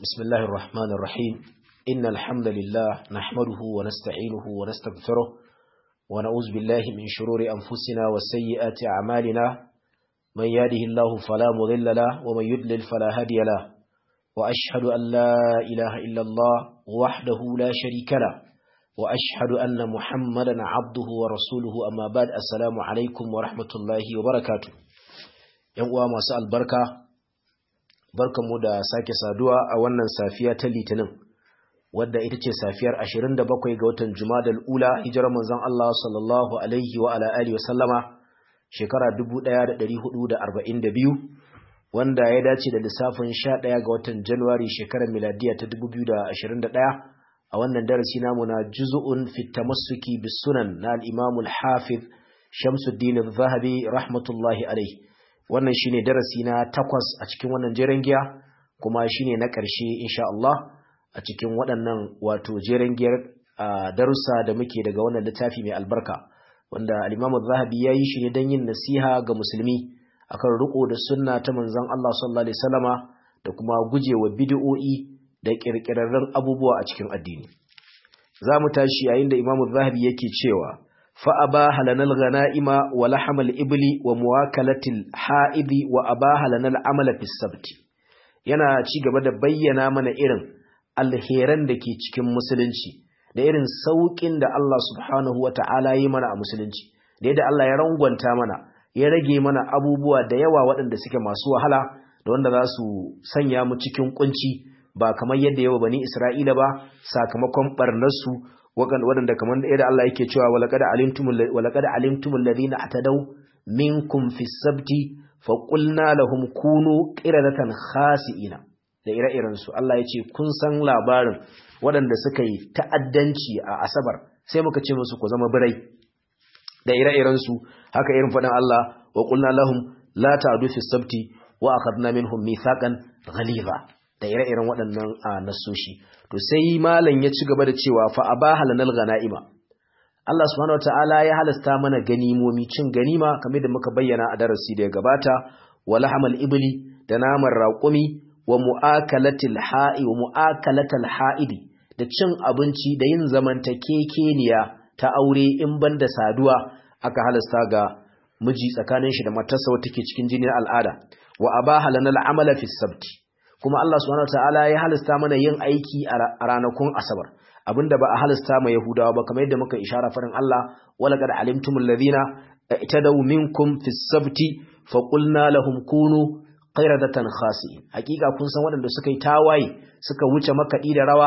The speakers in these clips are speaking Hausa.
بسم الله الرحمن الرحيم إن الحمد لله نحمده ونستعينه ونستغفره ونعوذ بالله من شرور أنفسنا وسيئات أعمالنا من يهده الله فلا مضل له ومن يضلل فلا هادي له وأشهد أن لا إله إلا الله وحده لا شريك له وأشهد أن محمدا عبده ورسوله أما بعد السلام عليكم ورحمة الله وبركاته يوم مساء البركة barkanmu da sake saduwa a wannan safiya ta Litinin wadda ita ce safiyar 27 ga watan Jumadal Ula hijirar manzon Allah sallallahu alaihi wa ala alihi wa sallama shekara 1442 wanda ya dace da lissafin 11 ga watan January shekarar miladiya ta 2021 a wannan darasi namu na juz'un fi tamassuki bis sunan na al-Imam al-Hafiz Shamsuddin al-Zahabi rahmatullahi alaihi. Wannan shine darasi na 8 a cikin wannan jeren giya kuma shine na ƙarshe insha Allah a cikin waɗannan wato jeren giyar darussa da muke daga wannan littafi mai albarka wanda al-Imam Az-Zahabi yayi shi ne dan yin nasiha ga musulmi akan riko da sunna ta manzon Allah sallallahu alaihi wasallama da kuma gujewa bid'o'i da kirkirarren abubuwa a cikin addini. Zamu tashi yayin da Imam Az-Zahabi yake cewa فأباح لنا الغنائم ولحم الإبل ومواكلة الحائض وأباح لنا العمل في السبت yana ci gaba da bayyana mana irin alheran da ke cikin musulunci da irin saukin da Allah subhanahu wata'ala yi mana a musulunci da yadda Allah ya rangwanta mana ya rage mana abubuwa da yawa waɗanda suke masu wahala da wanda za su sanya mu cikin kunci ba kamar yadda yawa bani Isra'ila ba sakamakon barnarsu waɗanda kamar da yadda Allah yake cewa walaqad alimtumul ladina atadaw minkum fis sabti faqulna lahum kunu qiradatan khasi'ina da ire-iren su Allah yace kun san labarin waɗanda suka yi ta'addanci a asabar sai muka ce musu ku zama birai da ire-iren su haka irin faɗin Allah wa qulna lahum la ta'du fis sabti wa akhadna minhum mithaqan ghaliza da ire-iren waɗannan nasoshi to sai malam ya ci gaba da cewa fa abaha lanal ganaima Allah subhanahu wataala ya halasta mana ganimomi cin ganima kamar da muka bayyana a darasi da ya gabata wala hamal ibli da naman raqumi wa muakalatil haidi da cin abinci da yin zamantakekeniya ta aure in banda saduwa aka halasta ga miji tsakanin shi da matarsa wacce take cikin jinin al'ada wa abaha lanal amala fis sabti kuma Allah subhanahu wataala ya halasta mana yin aiki a ranakun asabar abinda ba a halasta ma yahudawa ba kamar yadda muka ishara farin Allah walaqad alimtumul ladina itadaw minkum fis sabti faqulna lahum kunu qiradatan khasi'in hakika kun san waɗanda suka yi tawaye suka wuce makadi da rawa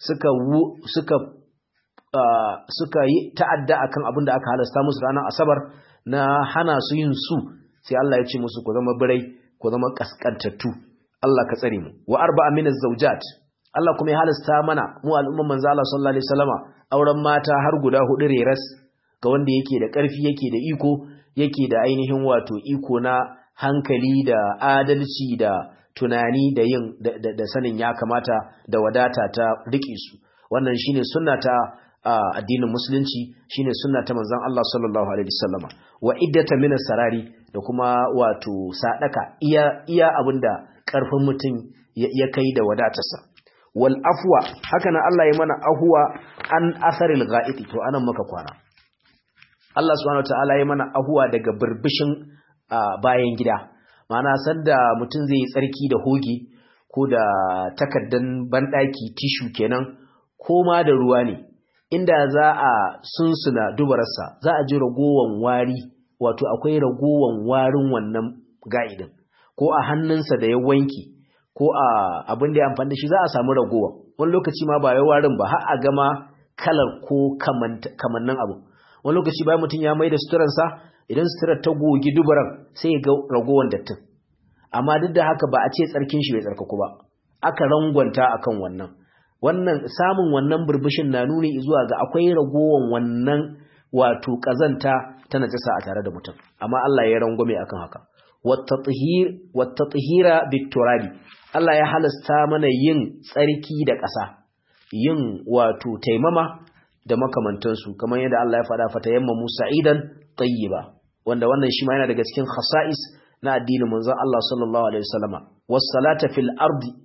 suka yi ta'adda akan abinda aka halasta musu ranar asabar na hana su yin su sai Allah ya ce musu ku zama birai ku zama kaskantattu Allah ka tsare mu wa arba'a min az-zawjat Allah kuma ya halasta mana mu al'umman manzo Allah sallallahu alaihi wasallama auren mata har guda 4 reras ga wanda yake da ƙarfi yake da iko yake da ainihin wato iko na hankali da adalci da tunani da yin da sanin ya kamata da wadata ta rike su wannan shine sunna ta addinin musulunci shine sunna ta manzon Allah sallallahu alaihi wasallama wa iddata min as-sarari da kuma wato sadaka iya abinda karfin mutum ya kai da wadatarsa wal afwa haka nan Allah ya mana ahwa an asaril ghaiti to anan muka kwana Allah subhanahu wataala ya mana ahwa daga burbushin bayan gida ma'ana sanda mutum zai yi tsarki da hoge ko da takaddan bandaki tissue kenan ko ma da ruwa ne inda za a sunsuna dubararsa za a ji ragowan wari wato akwai ragowan warin wannan ga'idin ko a hannunsa da ya wanki ko a abin da ya amfani da shi za a samu ragowa wani lokaci ma ba ya warin ba har a gama kalar ko kamannin abu wani lokaci bayan mutum ya mai da suturarsa idan suturar ta gogi dubaran sai ya ga ragowan dattin amma duk da haka ba a ce tsarkin shi bai tsarkaku ba aka rangwanta akan wannan samun wannan burbushin na nuni zuwa ga akwai ragowan wannan wato kazanta ta najasa a tare da mutum amma Allah ya rangwame akan haka wat-tathhira bit-turabi Allah ya halasta mana yin tsarki da ƙasa yin wato taimama da makamantansu kamar yadda Allah ya faɗa fatayammamu sa'idan tayyiba wanda wannan shi ma yana daga cikin khasa'is na addinin manzon Allah sallallahu alaihi wasallama was-salata fil ardi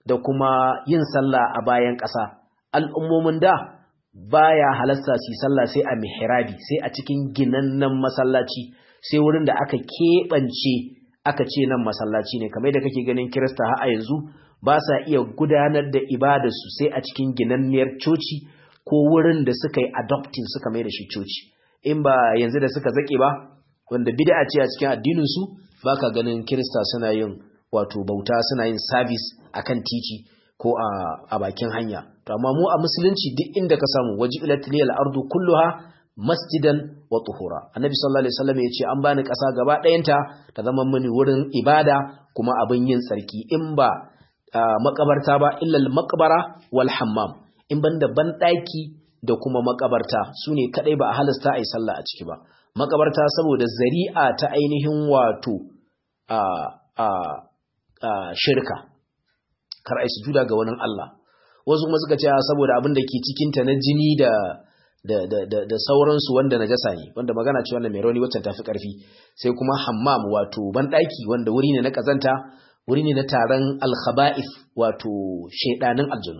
da kuma yin sallah a bayan ƙasa. Al'ummomin da baya halasta su yi sallah sai a mihrabi, sai a cikin ginannen masallaci, sai wurin da aka keɓance aka ce nan masallaci ne, kamar da kake ganin Kirista har a yanzu ba sa iya gudanar da ibadarsu sai a cikin ginanniyar coci ko wurin da suka yi adopting suka mai da shi coci. In ba yanzu da suka zake ba, wanda bid'a ce a cikin addininsu, ba ka ganin Kirista suna yin wato bauta, suna yin service akan titi ko a bakin hanya. To amma mu a musulunci duk inda ka samu wajilat lil ardu kulluha masjidan wa tuhura. Annabi sallallahu alaihi wasallam ya ce an bani ƙasa gaba ɗayanta ta zama mini wurin ibada kuma abin yin tsarki, in ba makabarta ba illa al-maqbara wal hammam, in banda banɗaki da kuma makabarta sune kadai ba a halasta ai sallah a ciki ba. Makabarta saboda zari'a ta ainihin wato shirka, kar ai sujuda ga wani Allah. Wasu kuma suka ce saboda abin da ke cikin ta na jini da sauransu wanda najasa ne, wanda magana ce wannan mai rauni wacce tafi karfi. Sai kuma hammam wato banɗaki wanda wuri ne na kazanta, wuri ne na taron al-khaba'ith wato shedanin aljanu.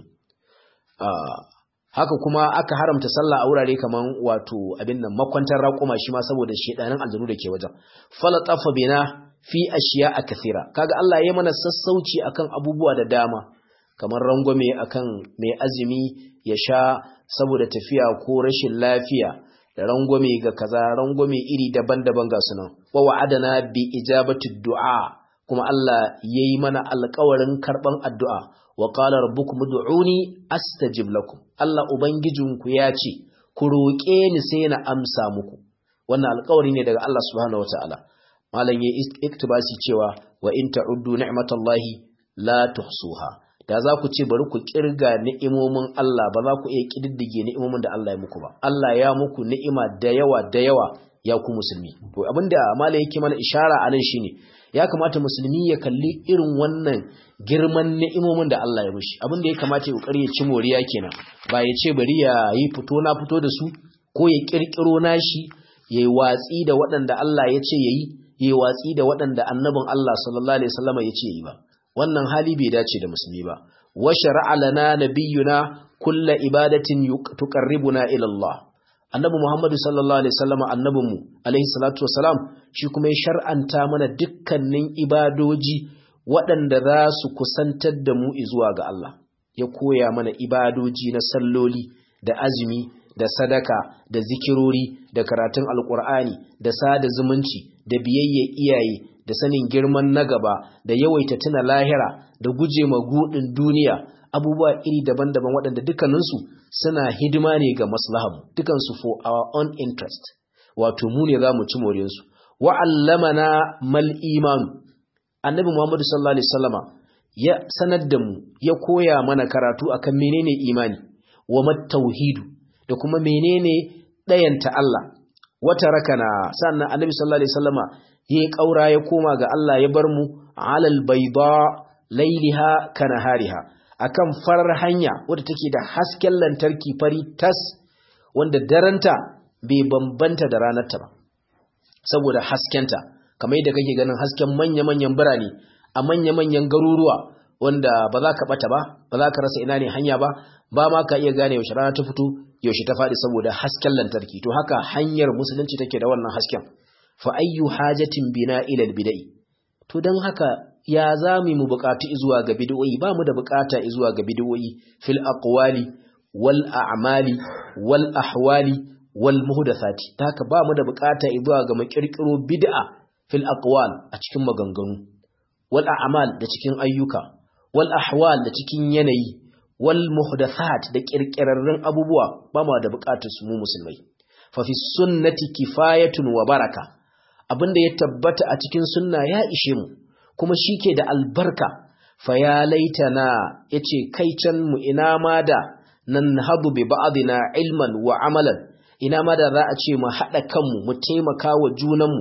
Haka kuma aka haramta sallah a wurare kaman wato abin nan makwantar raƙuma shi ma saboda shedanin aljanu da ke wajen. Falatafa bina fi ashiya'a kathira. Kaga Allah ya mana sassauci akan abubuwa da dama, kamar rangwame akan mai azumi ya sha saboda tafiya ko rashin lafiya, da rangwame ga kaza, rangwame iri daban-daban ga sunan. Wa wa'adana bi ijabati du'a, kuma Allah yayi mana alƙawarin karban addu'a. Wa qala rabbukum ud'uni astajib lakum. Allah ubangijinku ya ce ku roƙe ni sai na amsa muku. Wannan alƙawari ne daga Allah subhanahu wataala. Malam ya iktibasi cewa wa in ta'uddu ni'matallahi la tuhsuha. Da za ku ce bari ku kirga ni'imomin Allah, ba za ku iya kididdige ni'imomin da Allah ya muku ba. Allah ya muku ni'ima da yawa ya ku musulmi. To abinda malam yake mana ishara anan shine ya kamata musulmi ya kalli irin wannan girman ni'imomin da Allah ya mishi. Abinda ya kamata ya kokari ya ci moriya kenan. Ba ya ce bari ya yi fito na fito da su ko ya kirkiro nashi, yayi watsi da waɗanda Allah ya ce yayi watsi da waɗanda annabin Allah sallallahu alaihi wasallam ya ce yayi ba. Wannan hali bai dace da musulmi ba. Wa shar'a lana nabiyyuna kullu ibadatin tuqarribuna ila Allah. Annabi Muhammad sallallahu alaihi wasallam annabinmu alaihi salatu wasalam shi kuma ya shar'anta mana dukkanin ibadoji waɗanda za su kusantar da mu zuwa ga Allah. Ya koya mana ibadoji na salloli da azumi da sadaka da zikirori da karatun alkur'ani da sada zumunci da biyayya iyaye da sanin girman na gaba da yawaita tuna lahira da guje magudin duniya, abubuwa iri daban-daban waɗanda dukkaninsu suna hidima ne ga maslahamu, dukansu for our own interest, wato mu ne za mu ci moriyarsu. Wa'allamana mal imanu. Annabi Muhammadu sallallahu alaihi wasallama ya sanar da mu, ya koya mana karatu akan menene imani, wa mat tauhidu, da kuma menene ɗayanta Allah. Wata rakana, sannan Annabi sallallahu alaihi wasallama ya kaura ya koma ga Allah, ya bar mu alal bayda lailiha kanahariha, akan farar hanya wadda take da hasken lantarki fari tas, wanda daranta bai bambanta da ranarta ba saboda haskenta, kamar yadda kake ganin hasken manya-manyan birane a manya-manyan garuruwa wanda ba za ka bata ba za ka rasa ina ne hanya ba ma ka iya gane yaushe rana ta fito yaushe ta faɗi saboda hasken lantarki. To haka hanyar musulunci take da wannan hasken. Fa ayyu hajatin bina ila albidai. To dan haka ya zami mu buƙatu zuwa ga bid'o'i, ba mu da buƙata zuwa ga bid'o'i fil aqwali wal a'mali wal ahwali wal muhdathati. Haka ba mu da buƙata zuwa ga makirkiro bid'a fil aqwal a cikin maganganu, wal a'mal da cikin ayyuka, wal ahwal da cikin yanayi, wal muhdathat da kirkirarrun abubuwa, ba mu da buƙatar su mu musulmai. Fa fi sunnati kifayatun wa baraka. Abinda ya tabbata a cikin sunna ya ishe mu kuma shike da albarka. Fa ya laitana, yace kai can mu ina ma da nan hadu bi ba'dina ilman wa amalan, ina ma da za a ce mu hada kanmu mu taimaka wa junanmu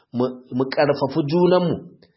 mu karfafu junanmu,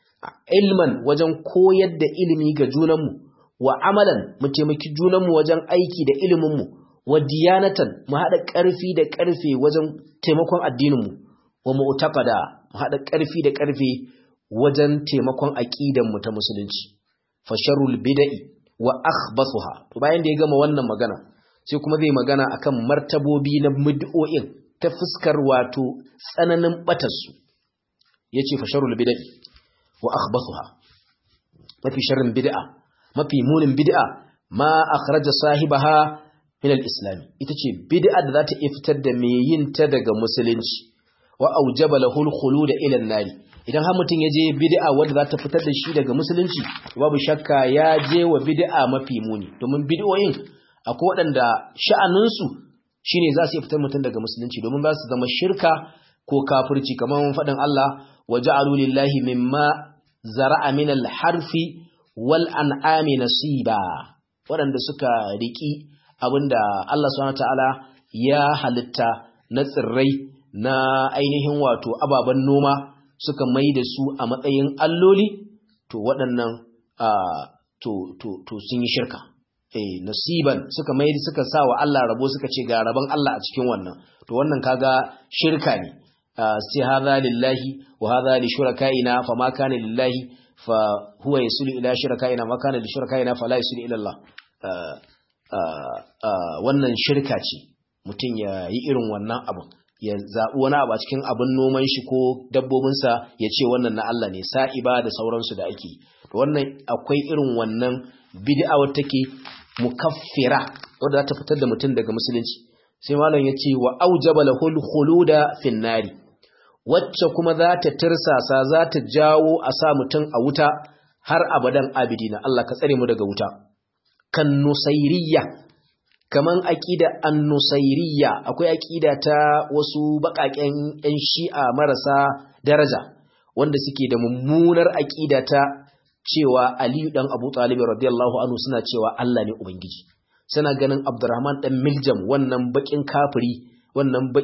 ilman wajen koyar da ilimi ga junanmu, wa amalan mu taimaki junanmu wajen aiki da iliminmu, wa diyanatan mu hada karfi da karfe wajen taimakon addininmu, wa mu'taqada mu hada karfi da karfe wajen taimakon aqidan mu ta musulunci. Fa sharrul bid'i wa akhbathuha. To bayan da ya gama wannan magana sai kuma zai magana akan martabobi na bid'o'in ta fuskar wato tsananin batarsu. Yace fa sharrul bid'i wa akhbathuha, mafi sharrin bid'a, mafi munin bid'a ma akhraja sahibaha min al-islam, ita ce bid'a da za ta fitar da mai yin ta daga musulunci, wa aujaba lahu al-khulud ila an-nar. Idan har mutun ya je bid'a wanda za ta fitar da shi daga musulunci, babu shakka ya je wa bid'a mafi muni, domin bid'o'in akwai waɗanda sha'aninsu shine za su fitar mutun daga musulunci, domin za su zama shirka ko kafirci, kamar faɗin Allah waja'alu lillahi mimma zara'a min al-harfi wal an'ami nasiba, waɗanda suka riki abinda Allah subhanahu wataala ya halitta na tsirrai na ainihin wato ababen noma suka mai da su a matsayin alloli, to waɗannan to sun yi shirka. Nasiban suka sa wa Allah rabo, suka ce ga rabon Allah a cikin wannan, to wannan kaga shirka ne. Sai hadha lillahi wa hadha li shurakaina fama kana lillahi fa huwa yasulu ila shurakaina ma kana li shurakaina fala yasulu ila Allah. Wannan shirka ce, mutum ya yi irin wannan abin, ya zaɓi wani abu a cikin abin noman shi ko dabbobinsa ya ce wannan na Allah ne, sa'iba da sauransu da ake. Wannan akwai irin wannan bid'a wadda take mukaffira, wadda za ta fitar da mutum daga musulunci. Sai malam ya ce wa aujaba lahul khuluda fin nari, wacce kuma za ta tirsasa, za ta jawo a sa mutum a wuta har abadan abidina. Allah ka tsare mu daga wuta. Kan nusairiyya, kaman aqida an-nusairiyya, akwai aqida ta wasu bakaken yan shi'a marasa daraja wanda suke da mummunar aqida ta cewa Ali dan Abu Talib radiyallahu anhu suna cewa Allah ne ubangiji. Suna ganin Abdurrahman dan Miljam, wannan bakin kafiri, wannan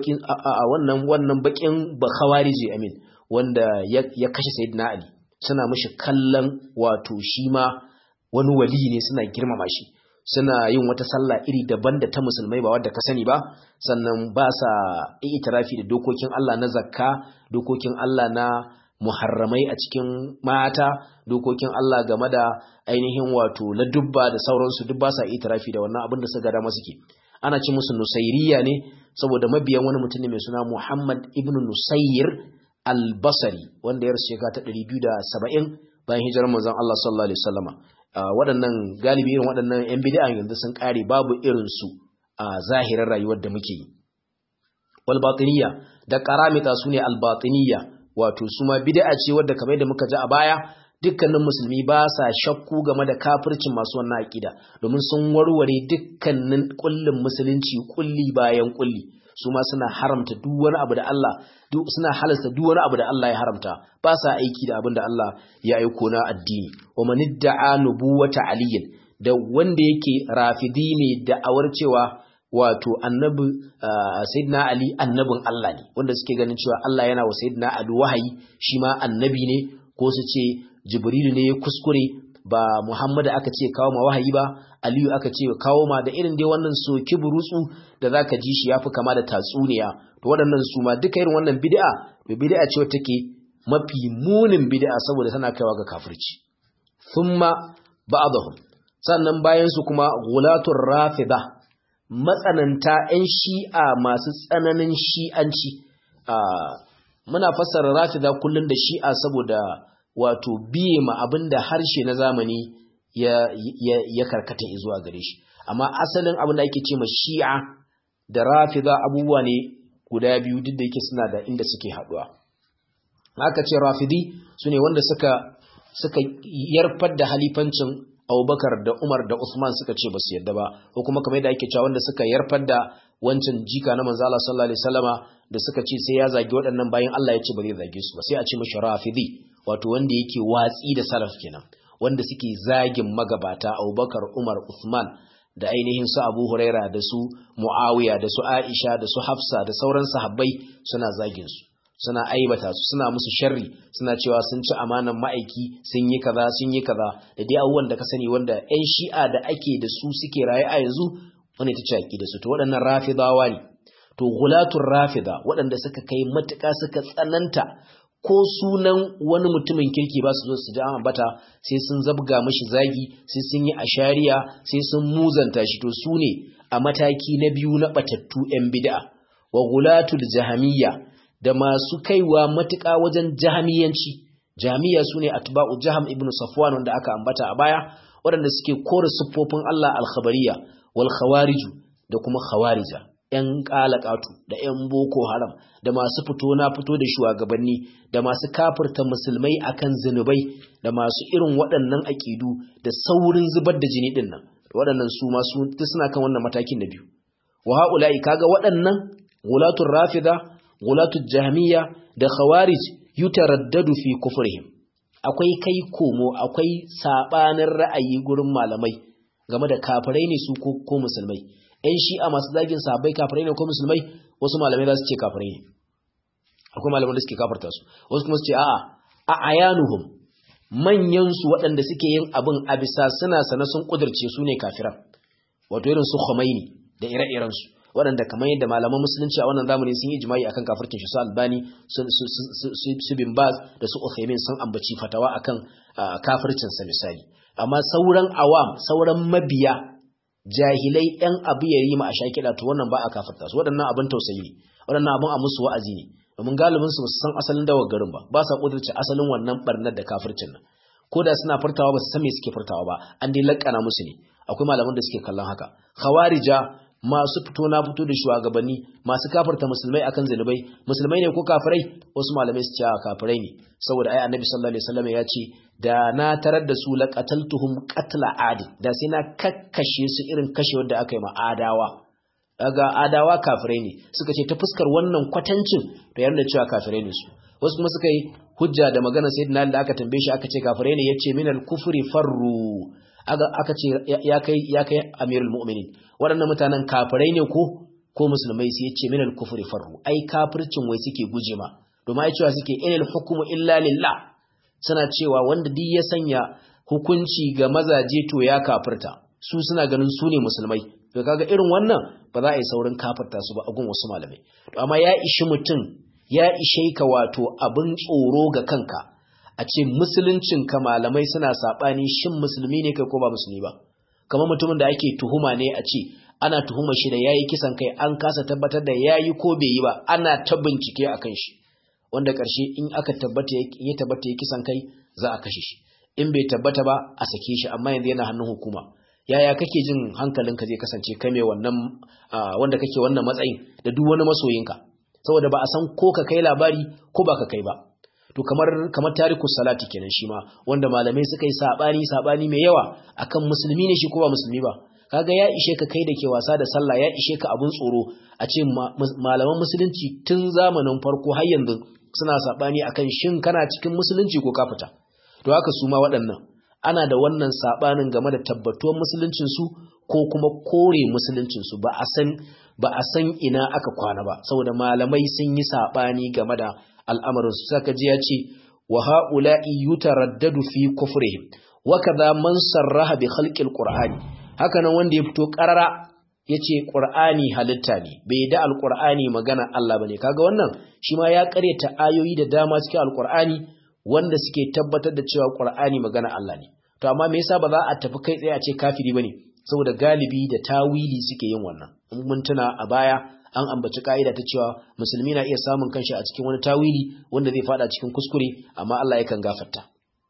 bakin bakhawariji amin, wanda ya kashe Sayyidina Ali, suna mishi kallon wato shi ma wani wali ne, suna girmama shi, suna yin wata sallah iri daban da ta musulmai ba wadda ka sani ba, sannan ba sa itirafi da dokokin Allah na zakka, dokokin Allah na muharramai a cikin mata, dokokin Allah game da ainihin wato ladubba da sauransu, duk ba sa itirafi da wannan abin da suka dama suke. Ana ce musu nusairiya ne saboda mabiyan wani mutum ne mai suna Muhammad ibn Nusayr al-Basri, wanda ya rasu shekara ta 270 bayan hijirar manzon Allah sallallahu alaihi wasallama. Waɗannan galibi irin waɗannan ‘yan bid'a yanzu sun ƙare, babu irinsu a zahirar rayuwar da muke yi. Walbatiniya da ƙaramita su ne albatiniya, wato su ma bid'a ce wadda kamar da muka ji a baya, dukkanin musulmi ba sa shakku game da kafircin masu wannan aƙida, domin sun warware dukkanin kullin musulunci kulli bayan kulli. Su ma suna haramta duk wani abu da Allah, suna halasta duk wani abu da Allah ya haramta, ba sa aiki da abin da Allah ya aiko na addini. Wa man idda'a nubuwata aliyin, da wanda yake rafidi ne da'awar cewa wato annabi sayyidina Ali annabin Allah ne, wanda suke ganin cewa Allah yana wa sayyidina Ali wahayi, shi ma annabi ne, ko su ce Jibrilu ne ya kuskure, ba Muhammad aka ce kawo ma wahayi ba, Aliyu aka ce kawo ma, da irin dai wannan soki burutsu da zaka ji shi yafi kama da tatsuniya. To waɗannan su ma duka irin wannan bid'a, to bid'a ce wacce take mafi munin bid'a saboda tana kaiwa ga kafirci. Thumma ba'dahum, sannan bayan su kuma ghulatur rafida, matsananta 'yan shi'a masu tsananin shi'anci. Muna fassara rafida kullun da shi'a saboda wato biye ma abinda harshe na zamani ya karkata zuwa gare shi, amma asalin abin da ake ce ma shi'a da rafida abubuwa ne guda biyu, duk da yake suna da inda suke haduwa. Aka ce rafidi sune wanda suka yarfar da halifancin Abubakar da Umar da Uthman, suka ce basu yadda ba, ko kuma kamar yadda ake cewa wanda suka yarfar da wancan jika na manzo Allah sallallahu alaihi wasallama da suka ce sai ya zagi waɗannan bayan Allah ya ce ba zai zage su ba, sai a ce mashi rafidi, wato wanda yake watsi da salaf kenan, wanda suke zagin magabata Abubakar, Umar, Uthman da ainihin su Abu Huraira da su Muawiya da su Aisha da su Hafsa da sauran sahabbai, suna zagin su, suna aibata su, suna musu sharri, suna cewa sun ci amanan ma'aiki, sun yi kaza da dai abubuwan da ka sani wanda ƴan shi'a da ake da su suke raye a yanzu, wanda ta ce da su. To waɗannan rafidawa ne. To gulatul rafida, waɗanda suka kai matuƙa suka tsananta ko sunan wani mutumin kirki ba su zo su ji an ambata sai sun zabga mashi zagi, sai sun yi ashariya, sai sun muzanta shi. To su ne a mataki na biyu na batattu ‘yan bid'a. Wa gulatul jahamiyya da masu kaiwa matuƙa wajen jahamiyanci. Jahamiya su ne atba'u Jaham ibn Safwan wanda aka ambata a baya, waɗanda suke kore siffofin Allah al-khabariyya, wal khawariju da kuma khawarija. ‘Yan ƙalaƙatu da ‘yan Boko Haram da masu fito na fito da shugabanni da masu kafirta musulmai akan zinubai da masu irin waɗannan aƙidu da saurin zubar da jini ɗin nan, waɗannan su masu suna kan wannan matakin na biyu. Wa ha'ula'i kaga waɗannan gulatul rafida, gulatul jahmiya da khawarij yutaraddadu fi kufrihim. Akwai kai komo, akwai sabanin ra'ayi gurin malamai game da kafirai ne su ko musulmai. ‘Yan shi'a masu zagin sahabbai kafirai ne ko musulmai, wasu malamai za su ce kafirai ne. Akwai malamai da suke kafarta su, wasu kuma su ce a'a, a ayanuhum manyansu waɗanda suke yin abin a bisa suna sana sun ƙudurce su ne kafiran. Wato irin su Khomeini da ire-irensu, waɗanda kamar yadda malaman musulunci a wannan zamani sun yi ijma'i akan kafircin shi, su Albani, su Bin Baz da su Uthaymin sun ambaci fatawa akan kafircinsa misali. Amma sauran awam, sauran mabiya jahilai ɗan abu ya yi ma a shakiɗa, to wannan ba a kafirta su. Waɗannan abin tausayi ne, waɗannan abin a musu wa'azi ne, domin galibinsu ba su san asalin dawar garin ba sa ƙudurce asalin wannan ɓarnar da kafircin nan. Ko da suna furtawa ba su san me suke furtawa ba, an dai laƙana musu ne. Akwai malaman da suke kallon haka. Khawarija masu fito na fito da shugabanni, masu kafirta musulmai akan zanubai, musulmai ne ko kafirai? Wasu malamai su ce kafirai ne, saboda ai annabi sallallahu alaihi wasallam ya ce da na tarar da su laqataltuhum qatla adi, da sai na kakkashe su irin kashe wanda aka yi ma adawa. Daga adawa kafirai ne, suka ce ta fuskar wannan kwatancin to yana cewa kafirai ne su. Wasu kuma suka yi hujja da magana sayyidina Ali da aka tambaye shi aka ce kafirai ne, yace minal kufri farru. Aka ce ya kai amirul mu'minin, waɗannan mutanen kafirai ne ko musulmai? Sai ya ce minal kufri farru, ai kafircin wai suke guje ma, domin ai cewa suke inal hukmu illa lillah, suna cewa wanda duk ya sanya hukunci ga mazaje to ya kafirta, su suna ganin su ne musulmai. To kaga irin wannan ba za a yi saurin kafirta su ba a gun wasu malamai. To amma ya ishi mutum, ya ishe ka wato abin tsoro ga kanka a ce musuluncinka malamai suna saɓani shin musulmi ne kai ko ba musulmi ba. Kamar mutumin da ake tuhuma ne a ce ana tuhuma shi da ya yi kisan kai, an kasa tabbatar da ya yi ko bai yi ba, ana ta bincike a kan shi, wanda ƙarshe in aka tabbata ya tabbata ya kisan kai za a kashe shi, in bai tabbata ba a sake shi, amma yanzu yana hannun hukuma. Yaya kake jin hankalinka zai kasance kai mai wannan wanda kake wannan matsayin da duk wani masoyinka, saboda ba a san ko ka kai labari ko ba ka kai ba. To kamar tarikus salati kenan shi ma, wanda malamai suka yi sabani mai yawa akan musulmi ne shi ko ba musulmi ba. Kaga ya ishe ka kai da ke wasa da sallah, ya ishe ka abun tsoro a ce malaman musulunci tun zamanin farko har yanzu suna sabani akan shin kana cikin musulunci ko ka fita. To haka su ma waɗannan ana da wannan sabanin game da tabbatuwar musuluncin su ko kuma kore musuluncin su, ba a san ina aka kwana ba, saboda malamai sun yi sabani game da al'amarin su. Saka ji ya ce wa ha'ula'i yutaraddadu fi kufrihim wa kadha man sarraha bi khalqil qur'ani. Haka nan wanda ya fito karara yace qur'ani halitta ne, bai da alqur'ani magana Allah bane. Kaga wannan shi ma ya karyata ayoyi da dama cikin alqur'ani wanda suke tabbatar da cewa qur'ani magana Allah ne. To amma me yasa ba za a tafi kai tsaye a ce kafiri bane? Saboda galibi da tawili suke yin wannan. In mun tuna a baya an ambaci ka'ida ta cewa musulmi na iya samun kanshi a cikin wani tawili wanda zai fada cikin kuskure, amma Allah yakan gafarta.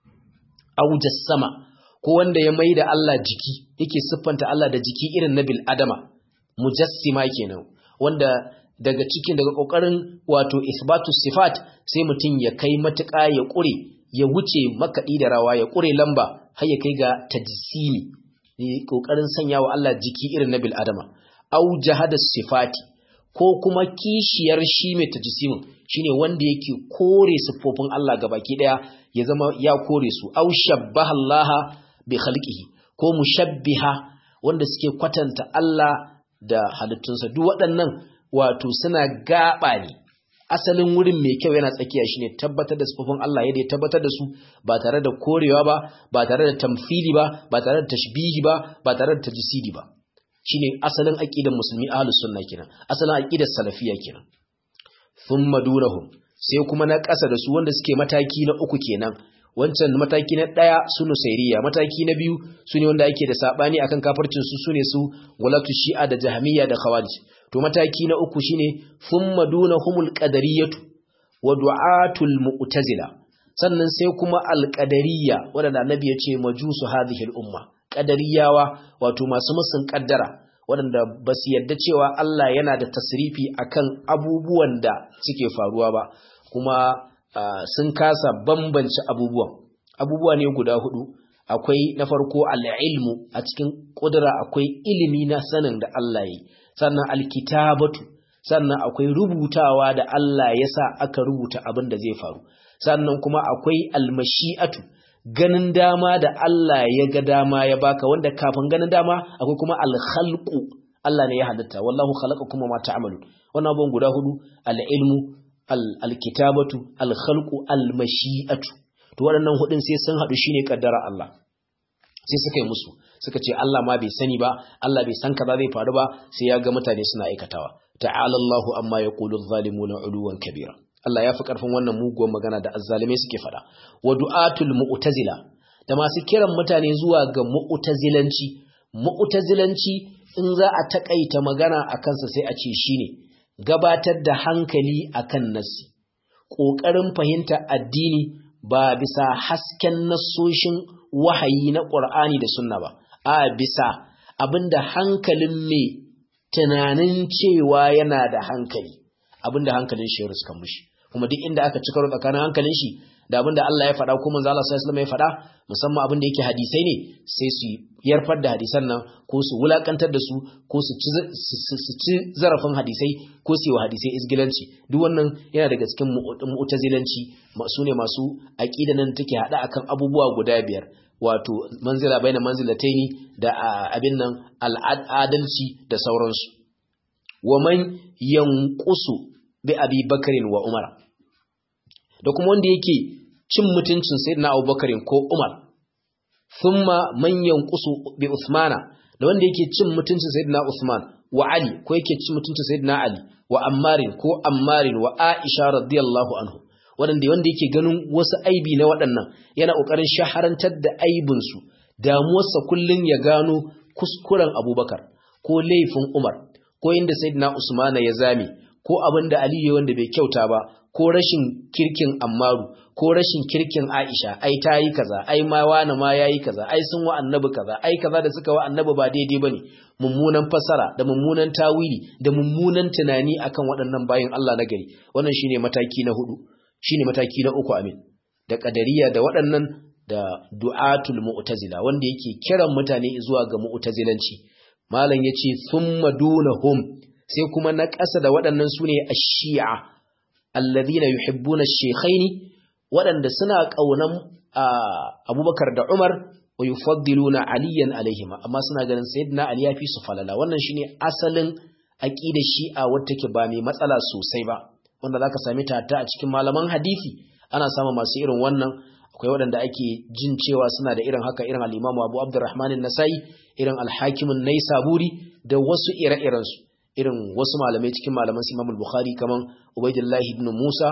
Aw jassama, ko wanda ya maida Allah jiki, yake siffanta Allah da jiki irin na bil adama, mujassima kenan, wanda daga kokarin wato isbatu sifat sai mutum ya kai matuƙa ya ƙure, ya wuce makaɗi da rawa, ya ƙure lamba har ya kai ga tajsimi, ne kokarin sanya wa Allah jiki irin na bil adama. Aw jahada sifati, ko kuma kishiyar shi mai tajsimin shine wanda yake kore siffofin Allah gabaki daya, ya zama ya kore su. Aw shabbaha Allah bi khalqihi, ko mushabbiha wanda suke kwatanta Allah da halittunsa. Duk waɗannan wato suna gaba ne, asalin wurin mai kyau yana tsakiya shine tabbatar da siffofin Allah yadda ya tabbatar da su, ba tare da korewa ba, ba tare da tamthili ba, ba tare da tashbihi ba, ba tare da tajsidi ba. Shine asalin aqidar musulmi ahlus sunna kenan, asalin aqidar salafiyya kenan. Thumma dunahum, sai kuma na ƙasa da su wanda suke mataki na uku kenan. Wancan mataki na ɗaya su nusairiya, mataki na biyu su ne wanda ake da saɓani akan kafircin su ne su walatu shi'a da jahamiyya da khawarij. To mataki na uku shine thumma dunahumul qadariyatu wa du'atul mu'tazila, sannan sai kuma alqadariyya wanda annabi ya ce majusu hadhihi al-umma, qadariyawa wato masu musun kaddara waɗanda ba su yarda cewa Allah yana da tasrifi akan abubuwan da suke faruwa ba, kuma sun kasa bambance abubuwa ne guda hudu. Akwai na farko al-ilmu, a cikin kudura akwai ilimi na sanin da Allah yi, sannan alkitabatu, sannan akwai rubutawa da Allah ya sa aka rubuta abin da zai faru, sannan kuma akwai almashi'atu, ganin dama da Allah ya ga dama ya baka, wanda kafin ganin dama akwai kuma alkhalqu, Allah ne ya halitta, wallahu khalaqakum wa ma ta'malun. Wannan abubuwan guda hudu, al-ilmu, al-kitabatu, al-khalqu, al-mashi'atu, to waɗannan hudun sai sun haɗu shine kaddara Allah. Sai suka yi musu, suka ce Allah ma bai sani ba, Allah bai san kaza zai faru ba, sai ya ga mutane suna aikatawa. Ta'ala Allahu amma yaqulu adh-dhalimuna 'uluwan kabira. Allah ya fi karfin wannan muguwar magana da azzalimai suke fada. Wa du'atul mu'tazila, da masu kiran mutane zuwa ga mu'tazilanci. Mu'tazilanci in za a takaita magana akan sa sai a ce shine gabatar da hankali akan nassi, kokarin fahimta addini ba bisa hasken nassoshin wahayi na Qur'ani da Sunna ba, a bisa abinda hankalin mai tunanin cewa yana da hankali, abinda hankalin shi ya ruskan mushi. Kuma duk inda aka ci karo tsakanin hankalin shi da abinda Allah ya faɗa ko manzo Allah sallallahu alaihi wasallam ya faɗa, musamman abinda yake hadisai ne, sai su yarfar da hadisan nan ko su wulakantar da su ko su ci zarafin hadisai ko su yi wa hadisai izgilanci. Duk wannan yana daga cikin mu'tazilanci, su ne masu aqida nan take hada akan abubuwa guda biyar, wato manzila baina manzilataini da abin nan al'adalci da sauransu. Wa man yanqusu bi Abi Bakarin wa Umar, da kuma wanda yake cin mutuncin sayyidina Abubakarin ko Umar. Thumma man yanqusu bi Uthmana, da wanda yake cin mutuncin sayyidina Uthman wa Ali, ko yake cin mutuncin sayyidina Ali wa Ammarin ko Ammarin wa Aisha radiyallahu anhu, wanda yake ganin wasu aibi na waɗannan yana ƙoƙarin shaharantar da aibinsu, damuwarsa kullum ya gano kuskuren Abubakar ko laifin Umar ko inda sayyidina Usman ya zame ko abin da Aliyu wanda bai kyauta ba ko rashin kirkin Ammaru ko rashin kirkin Aisha, ai ta yi kaza, ai ma wani ma yayi kaza, ai sun wa annabi kaza, ai kaza da suka wa annabi ba daidai bane. Mummunan fasara da mummunan tawili da mummunan tunani akan waɗannan bayin Allah na gari. Wannan shine mataki na hudu, shine mataki na uku, amin. Da qadariya da waɗannan da du'atul mu'tazila, wanda yake kiran mutane zuwa ga mu'tazilanci. Malam yace thumma dunahum, sai kuma na ƙasa da waɗannan sune ash-shi'a alladhina yuhibbuna ash-shaykhaini, waɗanda suna ƙaunan Abubakar da Umar, wa yufaddiluna Aliyan alaihima, amma suna ganin sayyidina Ali ya fi su falala. Wannan shine asalin aqidar Shi'a wacce take ba mai matsala sosai ba, wanda zaka same ta a cikin malaman hadisi ana samun masu irin wannan. Akwai waɗanda ake jin cewa suna da irin haka, irin al-Imam Abu Abdurrahman an-Nasa'i, irin al-Hakim an-Naisaburi da wasu ire-iren su, irin wasu malamai cikin malaman Imam al-Bukhari kaman Ubaydullah ibn Musa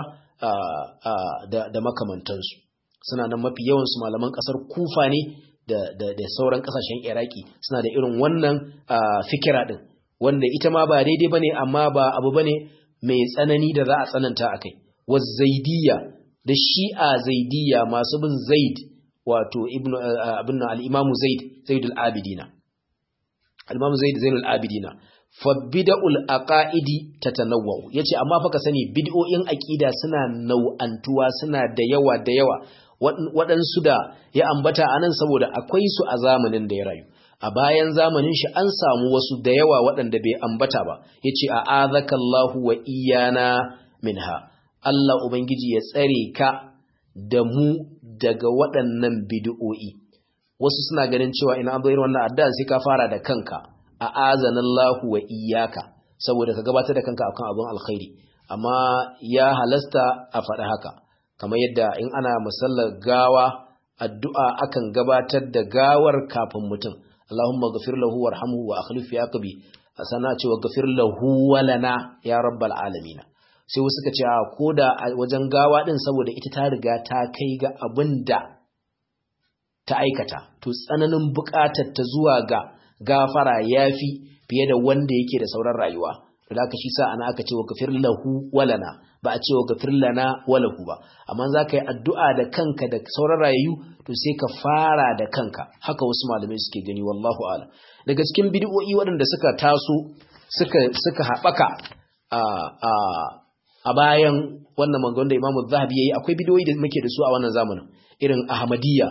da makamantansu. Suna nan mafi yawan su malaman kasar Kufa ne da sauran kasashen Iraki, suna da irin wannan fikira din, wanda ita ma ba daidai bane, amma ba abu bane mai tsanani da za a tsananta akai. Zaidiyya da Shi'a Zaidiyya, masu bin Zaid, wato ibn al-Imam Zaid al-Abidina, al-Imam Zaid al-Abidina. Fa bid'ul aqaidi tatanawwu, yace amma fa ka sani bid'o'in aqida suna nau'antuwa, suna da yawa waɗansu da ya ambata anan saboda akwai su a zamanin da ya rayu. A bayan zamanin shi an samu wasu da yawa waɗanda bai ambata ba. Yace a'azakallahu wa iyana minha, Allah ubangiji ya tsare ka da mu daga waɗannan bid'o'i. Wasu suna ganin cewa ina an bayar wannan addu'a sai ka fara da kanka, a'azanallahu wa iyyaka, saboda ka gabatar da kanka akan abin alkhairi. Amma ya halasta a faɗa haka, kamar yadda in ana musallar gawa addu'a akan gabatar da gawar kafin mutum. Allahumma ghafir lahu warhamhu wa akhlif fi aqbi, sana cewa ghafir lahu wa lana ya rabbal alamin. sai wasu suka ce a koda a wajen gawa din saboda ita ta riga ta kai ga abinda ta aikata to tsananin buƙatar ta zuwa ga gafara yafi fiye da wanda yake da sauran rayuwa to da aka shi sa ana aka ce wa gafir lahu walana ba a ce wa gafir lana walahu ba amma za ka yi addu'a da kanka da sauran rayu to sai ka fara da kanka haka wasu malamai suke gani wallahu a'lam daga cikin bid'o'i waɗanda suka taso suka haɓaka a bayan wannan mangon da Imam Zahabi yayi akwai bid'o'i da muke da su a wannan zamanin irin Ahmadiyya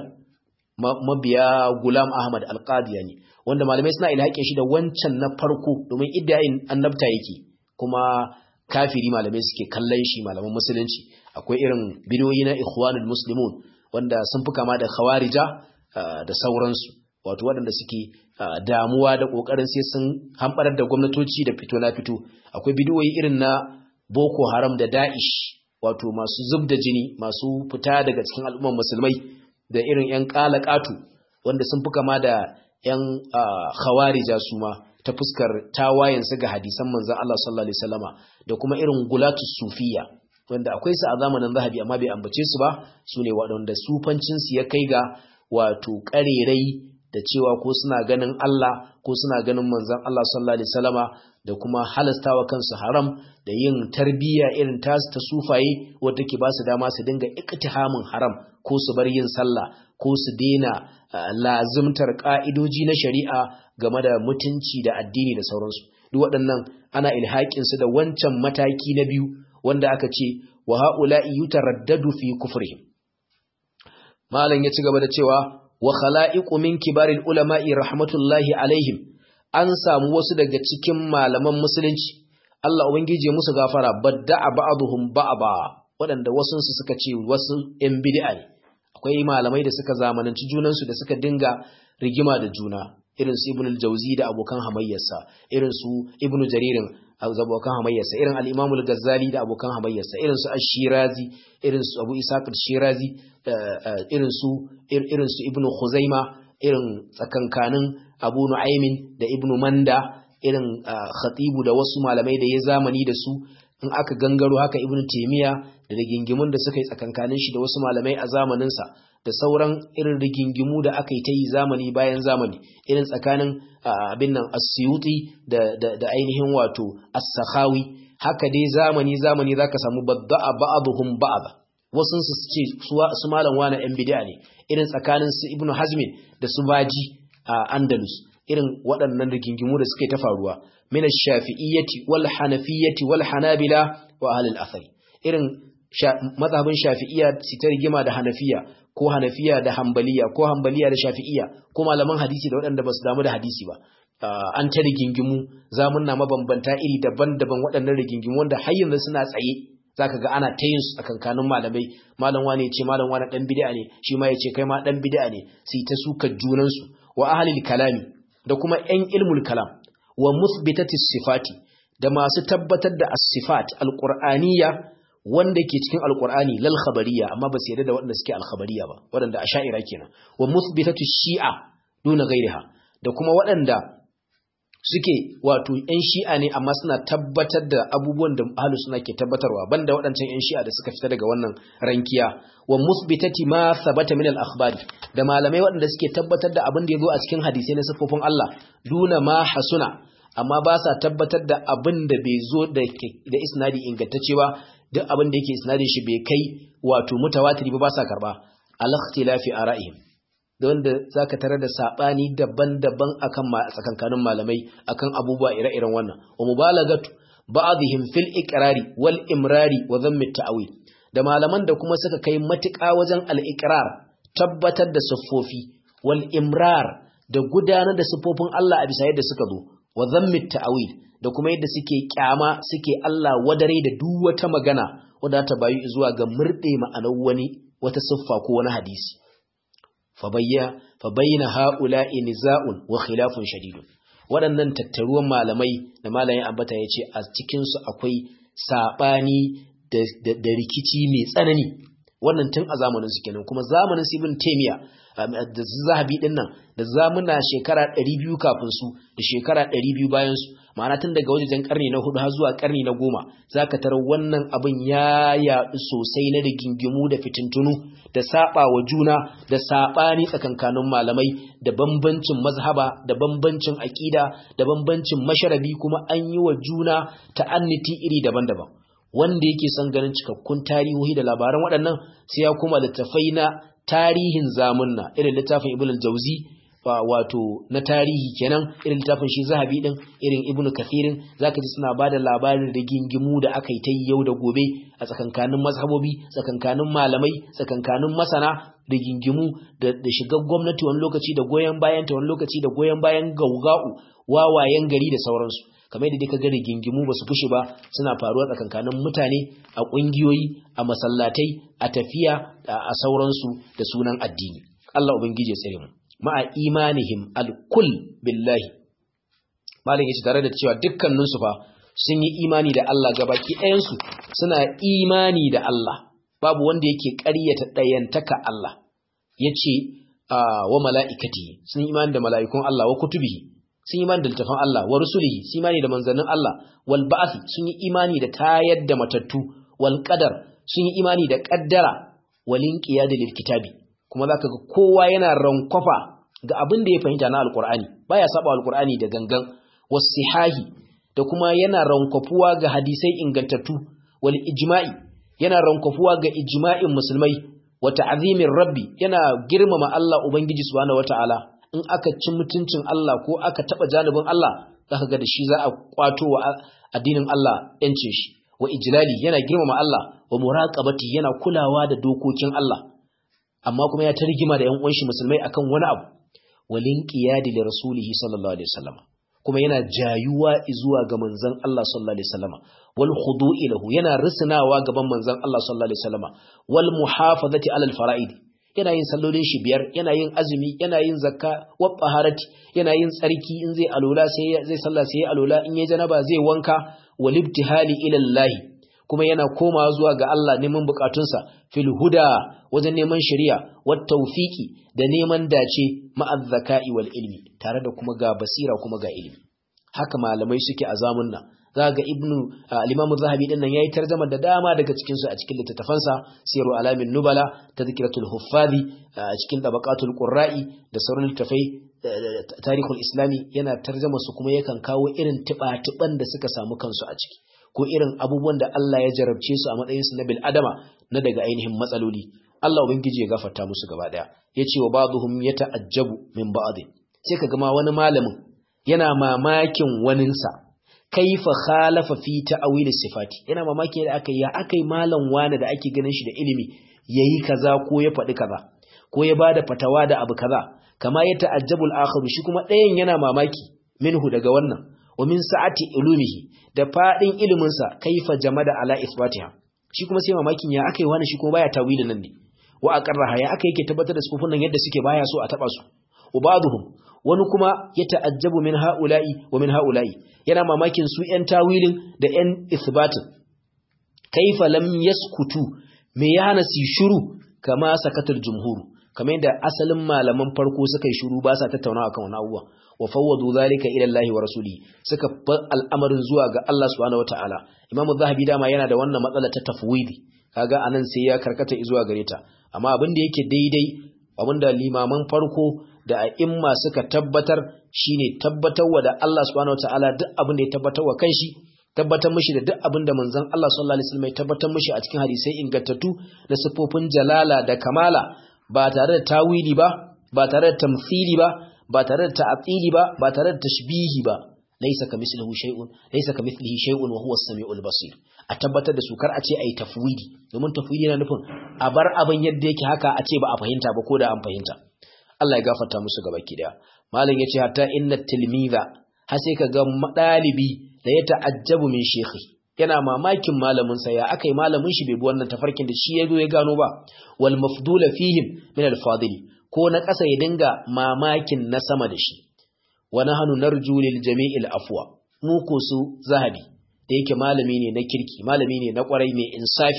mabiya Gulam Ahmad Al-Qadiyani wanda malamai suna ilhaƙin shi da wancan na farko domin iddayin annabta yake kuma kafiri malamai suke kallon shi malaman musulunci akwai irin bidiyoyi na Ikhwanul Muslimun wanda sun fi kama da Khawarija da sauransu wato waɗanda suke damuwa da ƙoƙarin sai sun hamɓarar da gwamnatoci da fito na fito akwai bidiyoyi irin na Boko Haram da Daesh wato masu zub da jini masu fita daga cikin al'ummar musulmai da irin 'yan ƙalaƙatu wanda sun fi kama da 'yan khawarija su ma ta fuskar tawayensu ga hadisan manzon Allah sallallahu alaihi wasallama da kuma irin gulatu sufiya wanda akwai su a zamanin Zahabi amma bai ambace su ba su ne waɗanda sufancin su ya kai ga wato ƙarerai da cewa ko suna ganin Allah ko suna ganin manzon Allah sallallahu alaihi wasallama da kuma halastawa kansu haram da yin tarbiyya irin tasu ta sufaye wanda take ba su dama su dinga iktihamin haram ko su bar yin sallah ko su daina lazimtar ka'idoji na shari'a game da mutunci da addini da sauransu duk waɗannan ana ilhaƙin su da wancan mataki na biyu wanda aka ce wa haula'i yutaraddadu fi kufrihim malam ya ci gaba da cewa wa khala'iqu min kibaril ulama'i rahmatullahi alaihim an samu wasu daga cikin malaman musulunci Allah ubangije musu gafara badda'a ba'dhum ba'ba waɗanda wasunsu suka ce wasu ‘yan bid'a ne akwai malamai da suka zamananci junansu da suka dinga rigima da juna irin su ibn al-jawzi da abokan hamayyarsa irin su ibn jaririn abokan hamayyarsa irin al-imam al-ghazali da abokan hamayyarsa irin su ash-shirazi irin su abu ishaq al-shirazi irin su ibn khuzaima irin tsakankanin abu nu'aymin da ibn manda irin khatibu da wasu malamai da ya zamani da su in aka gangaro haka ibn taymiya da rigingimun da suka yi tsakankanin shi da wasu malamai a zamaninsa da sauran irin rigingimu da aka yi ta yi zamani bayan zamani irin tsakanin abin nan as-suyuti da ainihin wato as-sakhawi haka dai zamani zaka samu badda'a ba'dhum ba'd wasun su ce su malam wani yan bid'a ne irin tsakanin su ibnu hazmin da su baji a andalus irin waɗannan rigingimu da suka yi ta faruwa min ash-shafi'iyyati wal hanafiyyati wal hanabila wa ahli al-athar irin mazhabin shafi'iyya su ta rigima da hanafiya ko hanafiya da hanbaliya ko hanbaliya da shafi'iyya ko malaman hadisi da waɗanda ba su damu da hadisi ba an ta rigingimu zamunna mabambanta iri daban-daban waɗannan rigingimu wanda har yanzu suna tsaye zaka ga ana ta yin su a kankanin malamai malam wani ya ce malam wani dan bid'a ne shi ma ya ce kai ma dan bid'a ne su ta suka junan su wa ahlil kalami da kuma ƴan ilmul kalam wa muthbitatis sifati da masu tabbatar da as-sifat al-qur'aniyya wanda ke cikin alqur'ani lal khabariyya amma ba su yarda da wanda suke al-khabariyya ba wanda asha'ira kenan wa muthbitatu shi'a duna ghairiha da kuma waɗanda suke wato ƴan shi'a ne amma suna tabbatar da abubuwan da ahlus sunna ke tabbatarwa banda waɗancan ƴan shi'a da suka fita daga wannan rankiya wa muthbitati ma thabata min al-akhbari da malamai waɗanda suke tabbatar da abin da yazo a cikin hadisi na sifofin Allah duna ma hasuna amma ba sa tabbatar da abin da bai zo da isnadi ingantacce ba duk abin da yake isnadin shi bai kai wato mutawatiri ba sa karba al-ikhtilafi ara'ihim wanda zaka tarar da sabani daban-daban akan tsakankanin malamai akan abubuwa ire-iren wannan wa mubalagatu ba'dihim fil iqrari wal imrari wa dhamm at-ta'wil da malaman da kuma suka kai matuƙa wajen al-iqrar tabbatar da siffofi wal imrar da gudanar da siffofin Allah a bisa yadda suka zo wa dhamm at-ta'wil da kuma yadda suke kyama suke Allah wadare da duk wata magana wadda ta bayu zuwa ga murde ma'anar wani wata siffa ko wani hadisi fabayyana ha'ula'i niza'un wa khilafun shadidun waɗannan tattaruwan malamai da malamin ambata ya ce a cikinsu akwai saɓani da rikici mai tsanani wannan tun a zamanin su kenan, kuma zamanin su Ibn Taymiyyah da Zahabi din nan da zamuna shekara 200 kafin su da shekara 200 bayan su, ma'ana tun daga wajen karni na 4 har zuwa karni na 10 zaka tarar wannan abin ya yaɗu sosai na rigingimu da fitintunu da saba wa juna da sabani tsakankanin malamai da bambancin mazhaba da bambancin aqida da bambancin masharabi, kuma an yi wa juna ta'anniti iri daban-daban. Wanda yake son ganin cikakkun tarihi da labaran waɗannan sai ya kuma littafai na tarihin zamunna irin littafin Ibn al-Jawzi wato na tarihi kenan, irin littafin shi Zahabi din, irin Ibn Kathirin, zaka ji suna bada labarin rigingimu da aka yi ta yau da gobe a tsakankanin mazhabobi, tsakankanin malamai, tsakankanin masana, rigingimu da shigar gwamnati wani lokaci da goyen bayan ta, wani lokaci da goyen bayan gauga'u wawayen gari da sauransu. Kamar yadda ka ga rigingimu ba su fushi ba suna faruwa tsakankanin mutane a ƙungiyoyi, a masallatai, a tafiya, a sauransu da sunan addini. Allah ubangiji ya tsare mu. Ma'a imanihim al-kull billahi, malin yace tare da cewa dukkanin su fa sun yi imani da Allah, gabaki ɗayan su suna imani da Allah, babu wanda yake ƙaryata ɗayantaka Allah. Yace wa mala'ikati, sun yi imani da mala'ikun Allah, wa kutubihi, sun yi imani da littafin Allah, wa rusulihi, sun yi imani da manzannin Allah, wal ba'thi, sun yi imani da tayar da matattu, wal qadar, sun yi imani da qaddara, wal inqiyad lil kitabi. Kuma zaka ga kowa yana rankwafa ga abin da ya fahimta na alqur'ani, baya saba alqur'ani da gangan, wasihahi, da kuma yana rankwafuwa ga hadisai ingantattu, wal ijma'i, yana rankwafuwa ga ijma'in musulmai, wa ta'zimir rabbi, yana girmama Allah ubangiji subhanahu wataala. In aka ci mutuncin Allah ko aka taba janibin Allah, zaka ga da shi za a kwato wa addinin Allah yancin shi. Wa ijlali, yana girmama Allah, wa muraqabati, yana kulawa da dokokin Allah. Amma kuma ya tarjima da ƴan uwan shi musulmai akan wani abu. Walin qiyadi li rasulihi sallallahu alaihi wasallam, kuma yana jayuwa zuwa ga manzon Allah sallallahu alaihi wasallam. Wal khudu'i lahu, yana risnawa gaban manzon Allah sallallahu alaihi wasallam. Wal muhafazati alal fara'id, yana yin sallolin shi biyar, yana yin azumi, yana yin zakka, wa taharati, yana yin tsarki, in zai alula sai zai sallah sai alula, in yayi janaba zai wanka. Wal ibtihali ila Allah, kuma yana komawa zuwa ga Allah neman bukatunsa, fil huda, wajen neman shari'a, wat tawfiqi, da neman dace, ma'az zaka'i wal ilmi, tare da kuma ga basira kuma ga ilimi. Haka malamai suke a zamunna. Za ga al-Imam Zahabi din nan yayi tarjuma da dama daga cikin su a cikin littattafansa, Siru Alamin Nubala, Tadhkiratul Huffazi, a cikin Tabaqatul Qurra'i da sauran littafai, Tarikhul Islami, yana tarjuma su kuma yakan kawo irin tiba-tiban da suka samu kansu a ciki, ko irin abubuwan da Allah ya jarabce su a matsayin su na bil adama na daga ainihin matsaloli. Allah ubangiji ya gafarta musu gaba daya. Yace wa ba'dhum yata'ajjabu min ba'd, sai kaga ma wani malamin yana mamakin waninsa, kaifa khalafa fi ta'wil sifati, yana mamaki da akai malam wani da ake ganin shi da ilimi yayi kaza ko ya faɗi kaza ko ya bada fatawa da abu kaza, kama ya ta'ajjabu al-akhar, shi kuma ɗayan yana mamaki minhu daga wannan, wa min sa'ati ulumihi, da fadin ilimin sa, kaifa jamada ala isbatiha, shi kuma sai mamakin ya akai wani shi kuma baya tawilin nan ne, wa aqarraha, ya akai yake tabbatar da sufufin nan yadda suke baya so a taba su. Ubaduhum, wani kuma ya ta'ajjabu min ha'ula'i wa min ha'ula'i, yana mamakin su ‘yan tawilin da ‘yan isbatin. Kaifa lam yaskutu, me ya hana su shuru kama sakatul jumhuru, kamar yadda asalin malaman farko suka yi shuru ba sa tattaunawa kan wani abubuwa. Wa fawwadu zalika ila Allah wa rasuli, suka bar al'amarin zuwa ga Allah subhanahu wataala. Imam Zahabi dama yana da wannan matsala ta tafwidi, kaga anan sai ya karkata zuwa gare ta. Amma abin da yake daidai, abin da limaman farko da a'imma suka tabbatar shine tabbatarwa da Allah subhanahu wataala duk abin da ya tabbatarwa kanshi, tabbatar mishi da duk abin da manzon Allah sallallahu alaihi wasallam ya tabbatar mishi a cikin hadisai ingantattu da sifofin jalala da kamala, ba tare da tawili ba, ba tare da tamthili ba, ba tare da ta'tili ba, ba tare da tashbihi ba. Laysa kamithlihi shay'un wa huwa as-sami'ul basir. A tabbatar da su, kar a ce ai tafwidi, domin tafwidi yana nufin a bar abin yadda yake haka, a ce ba a fahimta ba ko da an fahimta. Allah ya gafarta musu gabaki daya. Malam yace hatta inna tilmiza, har sai kaga dalibi da ya ta'ajjabu min shekhi, yana mamakin malamin sa, ya akai malamin shi bai bi wannan tafarkin da shi yazo ya gano ba. Wal mafdula fihim min al fadili, ko na kasa ya dinga mamakin na sama da shi. Wa nahnu narju lil jami'il afwa, mu ko su Zahabi da yake malami ne na kirki, malami ne na kwarai mai insafi,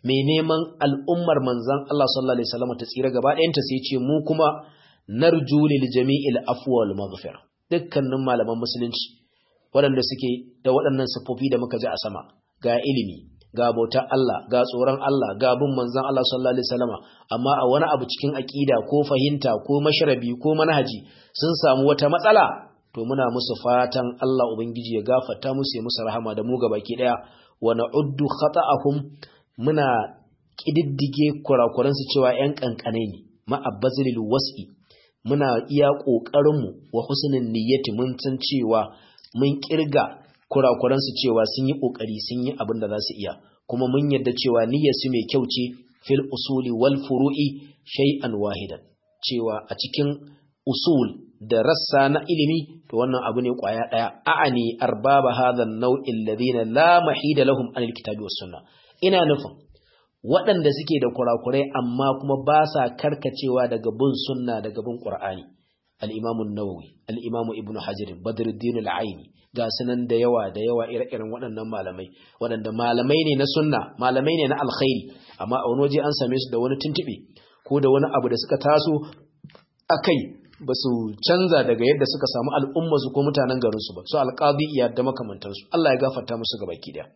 mai neman al'ummar manzon Allah sallallahu alaihi wasallam ta tsira gaba ɗayanta sai ce mu kuma narju lil jami'il afwa wal maghfira. Dukkanin malaman musulunci waɗanda suke da waɗannan siffofi da muka ji a sama, ga ilimi, ga bautar Allah, ga tsoron Allah, ga bin manzon Allah sallallahu alaihi wasallam, amma a wani abu cikin aqida ko fahimta ko mashrabi ko manhaji sun samu wata matsala, to muna musu fatan Allah ubangiji ya gafarta musu ya musu rahama da mu gabaki daya. Wa na'uddu khata'ahum, muna kididdige kurakuran su cewa ƴan kankane ne, ma'abbazilil was'i, muna iya kokarin mu wa husnul niyyati, mun san cewa mun kirga kurakuran su cewa sun yi kokari, sun yi abin da za su iya, kuma mun yarda cewa niyyar su mai kyau ce fil usuli wal furu'i shay'an wahidan, cewa a cikin usul da rassa na ilimi to wannan abu ne kwaya daya. A'ani arbaba hadha an-naw'i alladhina la mahida lahum an al-kitabi was sunnah, ina nufin waɗanda suke da kurakurai amma kuma ba sa karkacewa daga bin sunna daga bin qur'ani. al-imam an-nawawi, al-imam ibn hajar, badruddin al-aini, ga sunan da yawa ire-iren waɗannan malamai waɗanda malamai ne na sunna, malamai ne na alkhairi, amma a wani waje an same su da wani tuntube ko da wani abu da suka taso akai ba su canza daga yadda suka samu al'ummarsu ko mutanen garinsu ba, su alƙadi iya da makamantansu, Allah ya gafarta musu gaba ki daya.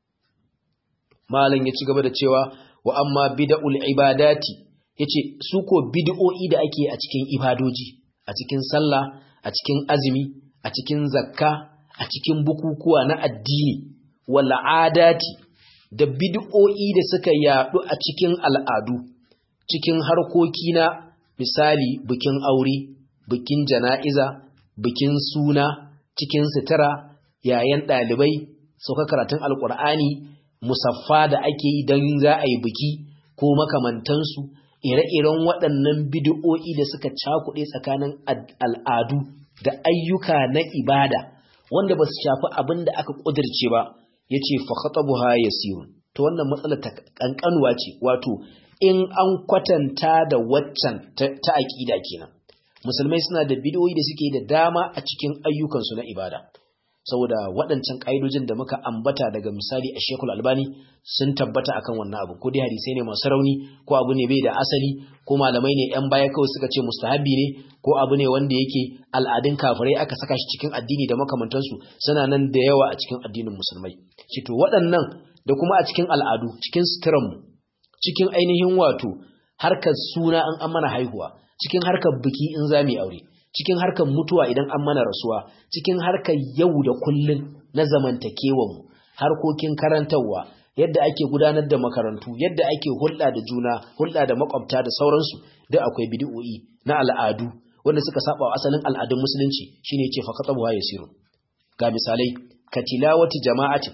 Malam ya ci gaba da cewa wa amma bid'ul ibadati, yace su ko bid'o'i da ake a cikin ibadoji, a cikin sallah, a cikin azumi, a cikin zakka, a cikin bukukuwa na addini, wal adati, da bid'o'i da suka yadu a cikin al'adu, cikin harkoki na misali bikin aure, bikin jana'iza, bikin suna, cikin sutura, yayan ɗalibai, sauka karatun alƙur'ani, musaffa da ake yi don za a yi biki ko makamantansu, ire-iren waɗannan bid'o'i da suka cakuɗe tsakanin al'adu da ayyuka na ibada wanda ba su shafi abin da aka ƙudirce ba, ya ce fa khatabuha yasirun. To wannan matsalar ta ƙanƙanuwa ce, wato in an kwatanta da waccan ta aƙida kenan. Musulmai suna da bid'o'i da suke da dama a cikin ayyukansu na ibada, saboda waɗancan ƙa'idojin da muka ambata daga misali a Sheikhul Albani sun tabbata akan wannan abu, ko dai hadisai ne masu rauni, ko abu ne bai da asali, ko malamai ne ‘yan baya kawai suka ce mustahabi ne, ko abu ne wanda yake al'adun kafirai aka saka shi cikin addini da makamantansu, suna nan da yawa a cikin addinin musulmai. To waɗannan da kuma a cikin al'adu, cikin suturanmu, cikin ainihin wato harkar suna an mana haihuwa, cikin harkar biki in za mu yi aure, cikin harkar mutuwa idan an mana rasuwa, cikin harkar yau da kullun na zamantakewanmu, harkokin karantarwa, yadda ake gudanar da makarantu, yadda ake hulɗa da juna, hulɗa da makwabta da sauransu, duk akwai bid'o'i na al'adu wanda suka saba wa asalin al'adun musulunci, shine yace fa khatabuha yasiru. Ga misalai, katilawati jama'atin,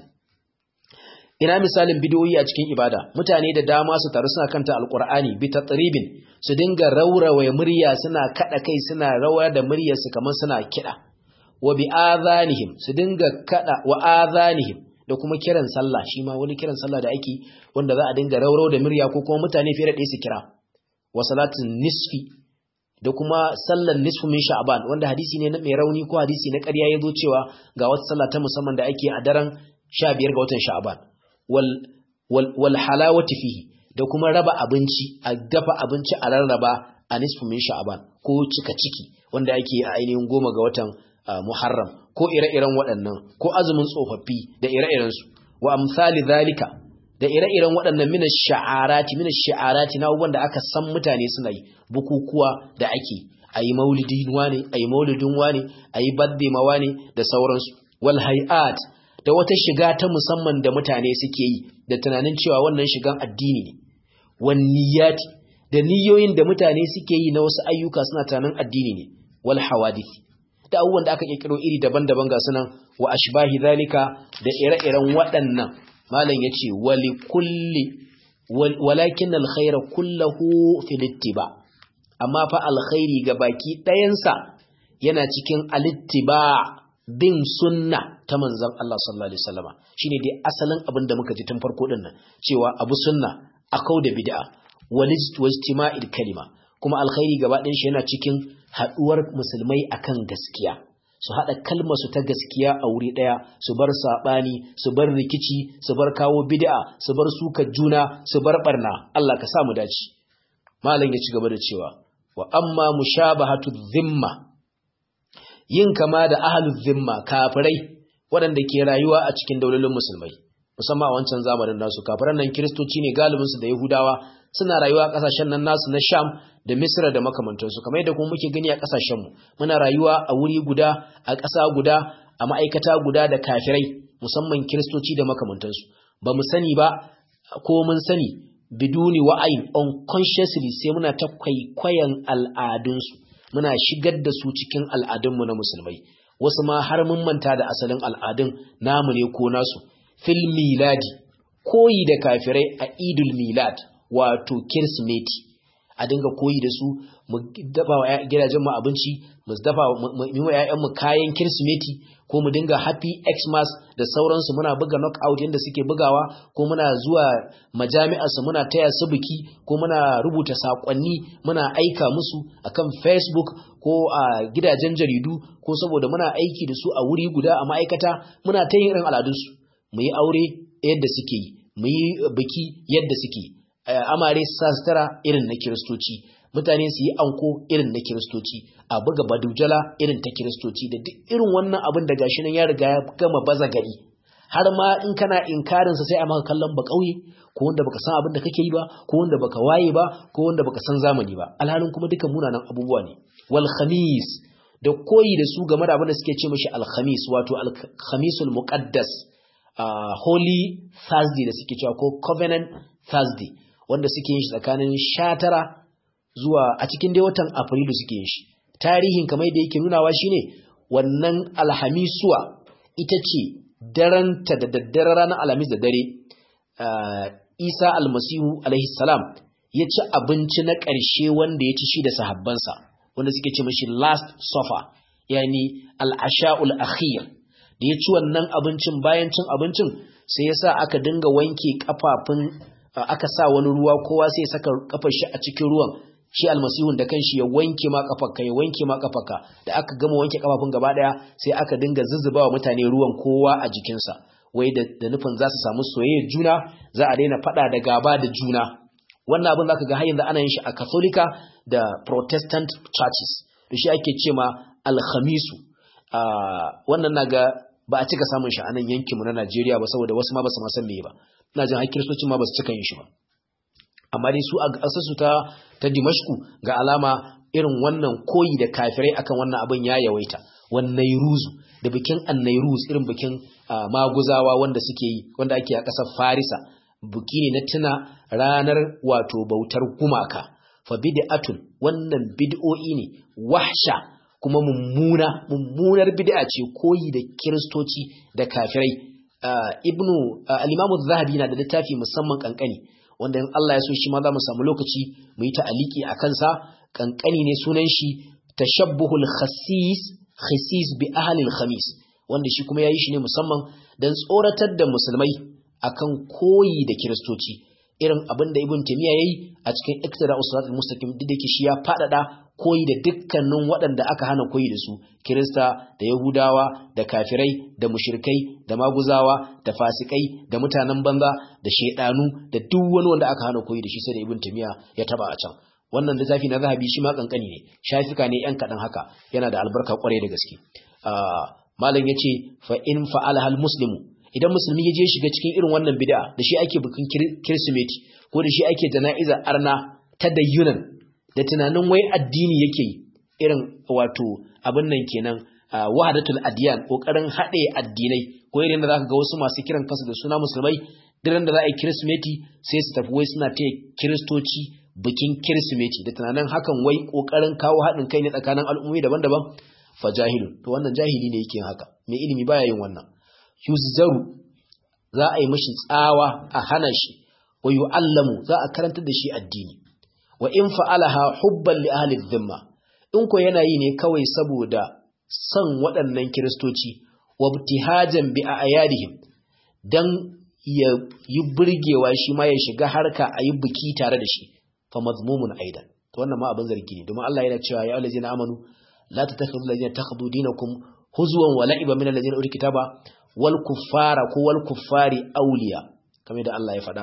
ina misalin bid'o'i a cikin ibada, mutane da dama su taru suna kanta alqur'ani bi tatribin, su dinga raurawa murya, suna kada kai, suna rawa da muryar su kamar suna kida, wa bi adhanihim, su dinga kada wa adhanihim, da kuma kiran sallah, shi ma wani kiran sallah da ake wanda za a dinga raurau da murya ko kuma mutane fiye da ɗaya su kira, wa salatin nisfi, da kuma sallar nisfu min sha'ban, wanda hadisi ne mai rauni ko hadisi na ƙarya yazo cewa ga wata sallah ta musamman da ake a daren 15 ga watan sha'ban, wal halawati fihi, da kuma raba abinci, a dafa abinci a rarraba a nisfu min sha'ban, ko cika ciki wanda ake a ainihin 10 ga watan Muharram, ko ire-iren waɗannan, ko azumin tsofaffi da ire-irensu, wa amsali zalika, da ire-iren waɗannan minash sha'arati na abubuwan da aka san mutane suna yi, bukukuwa da ake, ayi maulidin wane, ayi maulidin wane, ayi birthday ma wane da sauransu, wal hay'at, da wata shiga ta musamman da mutane suke yi da tunanin cewa wannan shigan addini ne, wan niyyati, da niyoyin da mutane suke yi na wasu ayyuka suna tunanin addini ne, wal hawadith, da abubuwan da aka kirkiro iri daban-daban ga sunan, wa ashbahi zalika, da ire-iren waɗannan. Malam yace wali kulli walakin alkhayra kulluhu fil ittiba, amma fa alkhairi ga baki ɗayansa yana cikin alittiba, bin sunna ta manzon Allah sallallahu alaihi wasallama, shine dai asalin abin da muka ji tun farko din nan, cewa abu sunna akau da bid'a wajtima'il kalima, kuma alkhairi gaba ɗayan shi yana cikin haduwar musulmai akan gaskiya, su haɗa kalmar su ta gaskiya a wuri ɗaya, su bar saɓani, su bar rikici, su bar kawo bid'a, su bar sukar juna, su bar barna. Allah ka sa mu dace. Malam ya ci gaba da cewa wa amma mushabahatu dhimma, yin kama da ahlul dhimma, kafirai waɗanda ke rayuwa a cikin daulolin musulmai, musamman a wancan zamanin nasu. Kafiran nan kiristoci ne galibin su da Yahudawa, suna rayuwa a kasashen nan nasu na Sham da Misra da makamantansu, kamar yadda kuma muke gani a kasashen mu. Muna rayuwa a wuri guda, a ƙasa guda, a ma'aikata guda da kafirai, musamman kiristoci da makamantansu. Ba mu sani ba ko mun sani biduni wa'ayin, unconsciously sai muna ta kwaikwayon al'adunsu, muna shigar da su cikin al'adunmu na musulmai. Wasu ma har mun manta da asalin al'adun namu ne ko nasu. Fil miladi, koyi da kafirai a idul milad, wato kirsimeti, a dinga koyi da su, mu dafa wa gidajen mu abinci, mu dafa mu yi wa ƴaƴan mu kayan kirsimeti, ko mu dinga happy xmas da sauransu, muna buga knockout yanda suke bugawa, ko muna zuwa majami'ar su muna taya su biki, ko muna rubuta sakonni muna aika musu akan Facebook ko a gidajen jaridu, ko saboda muna aiki da su a wuri guda a ma'aikata, muna ta yin irin al'adunsu. Mu yi aure yadda suke yi, mu yi biki yadda suke, amare su sa sutura irin na kiristoci, mutane su yi anko irin na kiristoci, a buga badujala irin ta kiristoci, da duk irin wannan abin da gashi nan ya riga ya gama baza gari. Har ma in kana inkarinsa sai a maka kallon ba kauye, ko wanda baka san abin da kake yi ba, ko wanda baka waye ba, ko wanda baka san zamani ba. Alhalin kuma dukan munanan abubuwa ne. Wal khamis, da koyi da su game da abin da suke ce mishi al khamis, wato al khamisul muqaddas, Holy Thursday da suke cewa, ko Covenant Thursday, wanda suke yin shi tsakanin 19 zuwa a cikin dai watan Afrilu suke yin shi. Tarihin kamar da yake nunawa shine wannan alhamisuwa ita ce daranta da daddare ranar alhamis da dare, Isa almasihu alaihi salam ya ci abinci na ƙarshe wanda ya ci shi da sahabbansa, wanda suke ce mashi last supper, yani al-asha'ul akhir. Da ya ci wannan abincin, bayan cin abincin sai ya sa aka dinga wanke kafafun, aka sa wani ruwa, kowa sai ya saka kafar shi a cikin ruwan, shi almasihun da kanshi ya wanke ma kafarka, ya wanke ma kafarka. Da aka gama wanke kafafun gaba daya sai aka dinga zuzzubawa mutane ruwan kowa a jikinsa, wai da nufin za su samu soyayya juna, za a daina fada da gaba da juna. Wannan abin zaka ga har yanzu ana yin shi a Katolika da Protestant churches, da shi ake ce ma alhamisu. Wannan naga ba a cika samun shi a nan yankinmu na Najeriya ba, saboda wasu ma ba su ma san meye ba. Ina jin har kiristocin ma ba su cika yin shi ba. Amma dai su a ƙasarsu ta Dimashku ga alama irin wannan koyi da kafirai akan wannan abin ya yawaita. Wannan ruzu da bikin annairuz, irin bikin maguzawa wanda suke yi, wanda ake a ƙasar Farisa, buki ne na tuna ranar wato bautar gumaka. Fa bid'atun, wannan bid'o'i ne, wahsha, kuma mummunar bid'a ce koyi da kiristoci da kafirai. Al-Imam Az-Zahabi na da littafi musamman kankani, wanda in Allah ya so shi ma za mu samu lokaci mu yi ta'aliki a kansa. Kankani ne, sunan shi Tashabbuhul Khasis bi Ahli al-Khamis, wanda shi kuma yayi shi ne musamman dan tsoratar da musulmai akan koyi da kiristoci, irin abin da Ibn Taymiyyah yayi a cikin Iqtida'us Siratal Mustaqim, duk da shi ya fadada koyi da dukkanin waɗanda aka hana koyi da su, Kirista da Yahudawa da kafirai da mushrikai da maguzawa da fasikai da mutanen banza da shedanu da duk wani wanda aka hana koyi da shi, sai da Ibn Taymiyyah ya taba a can. Wannan littafi na Zahabi shi ma kankani ne, shafika ne yan kadan haka, yana da albarka kwarai da gaske. Malam yace fa in fa'ala hal muslimu, idan musulmi ya je shiga cikin irin wannan bid'a, da shi ake bikin Kirsimeti, ko da shi ake jana'izar arna ta dayyunan, da tunanin wai addini yake yi, irin wato abin nan kenan, wahdatul adiyan, kokarin haɗe addinai, ko irin da zaka ga wasu masu kiran kansu da suna musulmai, duk da za a yi Kirsimeti sai su tafi wai suna taya kiristoci bikin Kirsimeti, da tunanin hakan wai kokarin kawo haɗin kai ne tsakanin al'ummi daban-daban. Fa jahilun, to wannan jahili ne yake haka, mai ilimi baya yin wannan. Yuzzaru, za a yi mashi tsawa, a hana shi, wa yu'allamu, za a karantar da shi addini. Wa in fa'alaha hubban li ahli dhimma, in ko yana yi ne kawai saboda son waɗannan kiristoci, wa ibtihajan bi ayadihim, dan ya yi burgewa shi ma ya shiga harka a yi biki tare da shi, fa mazmumun aidan, to wannan ma abin zargi ne, domin Allah yana cewa ya allazina amanu la tattakhidhu allazina takhadhu dinakum huzwan wa la'iba min allazina utul kitaba wal kuffara ko wal kuffari awliya kamar da Allah ya faɗa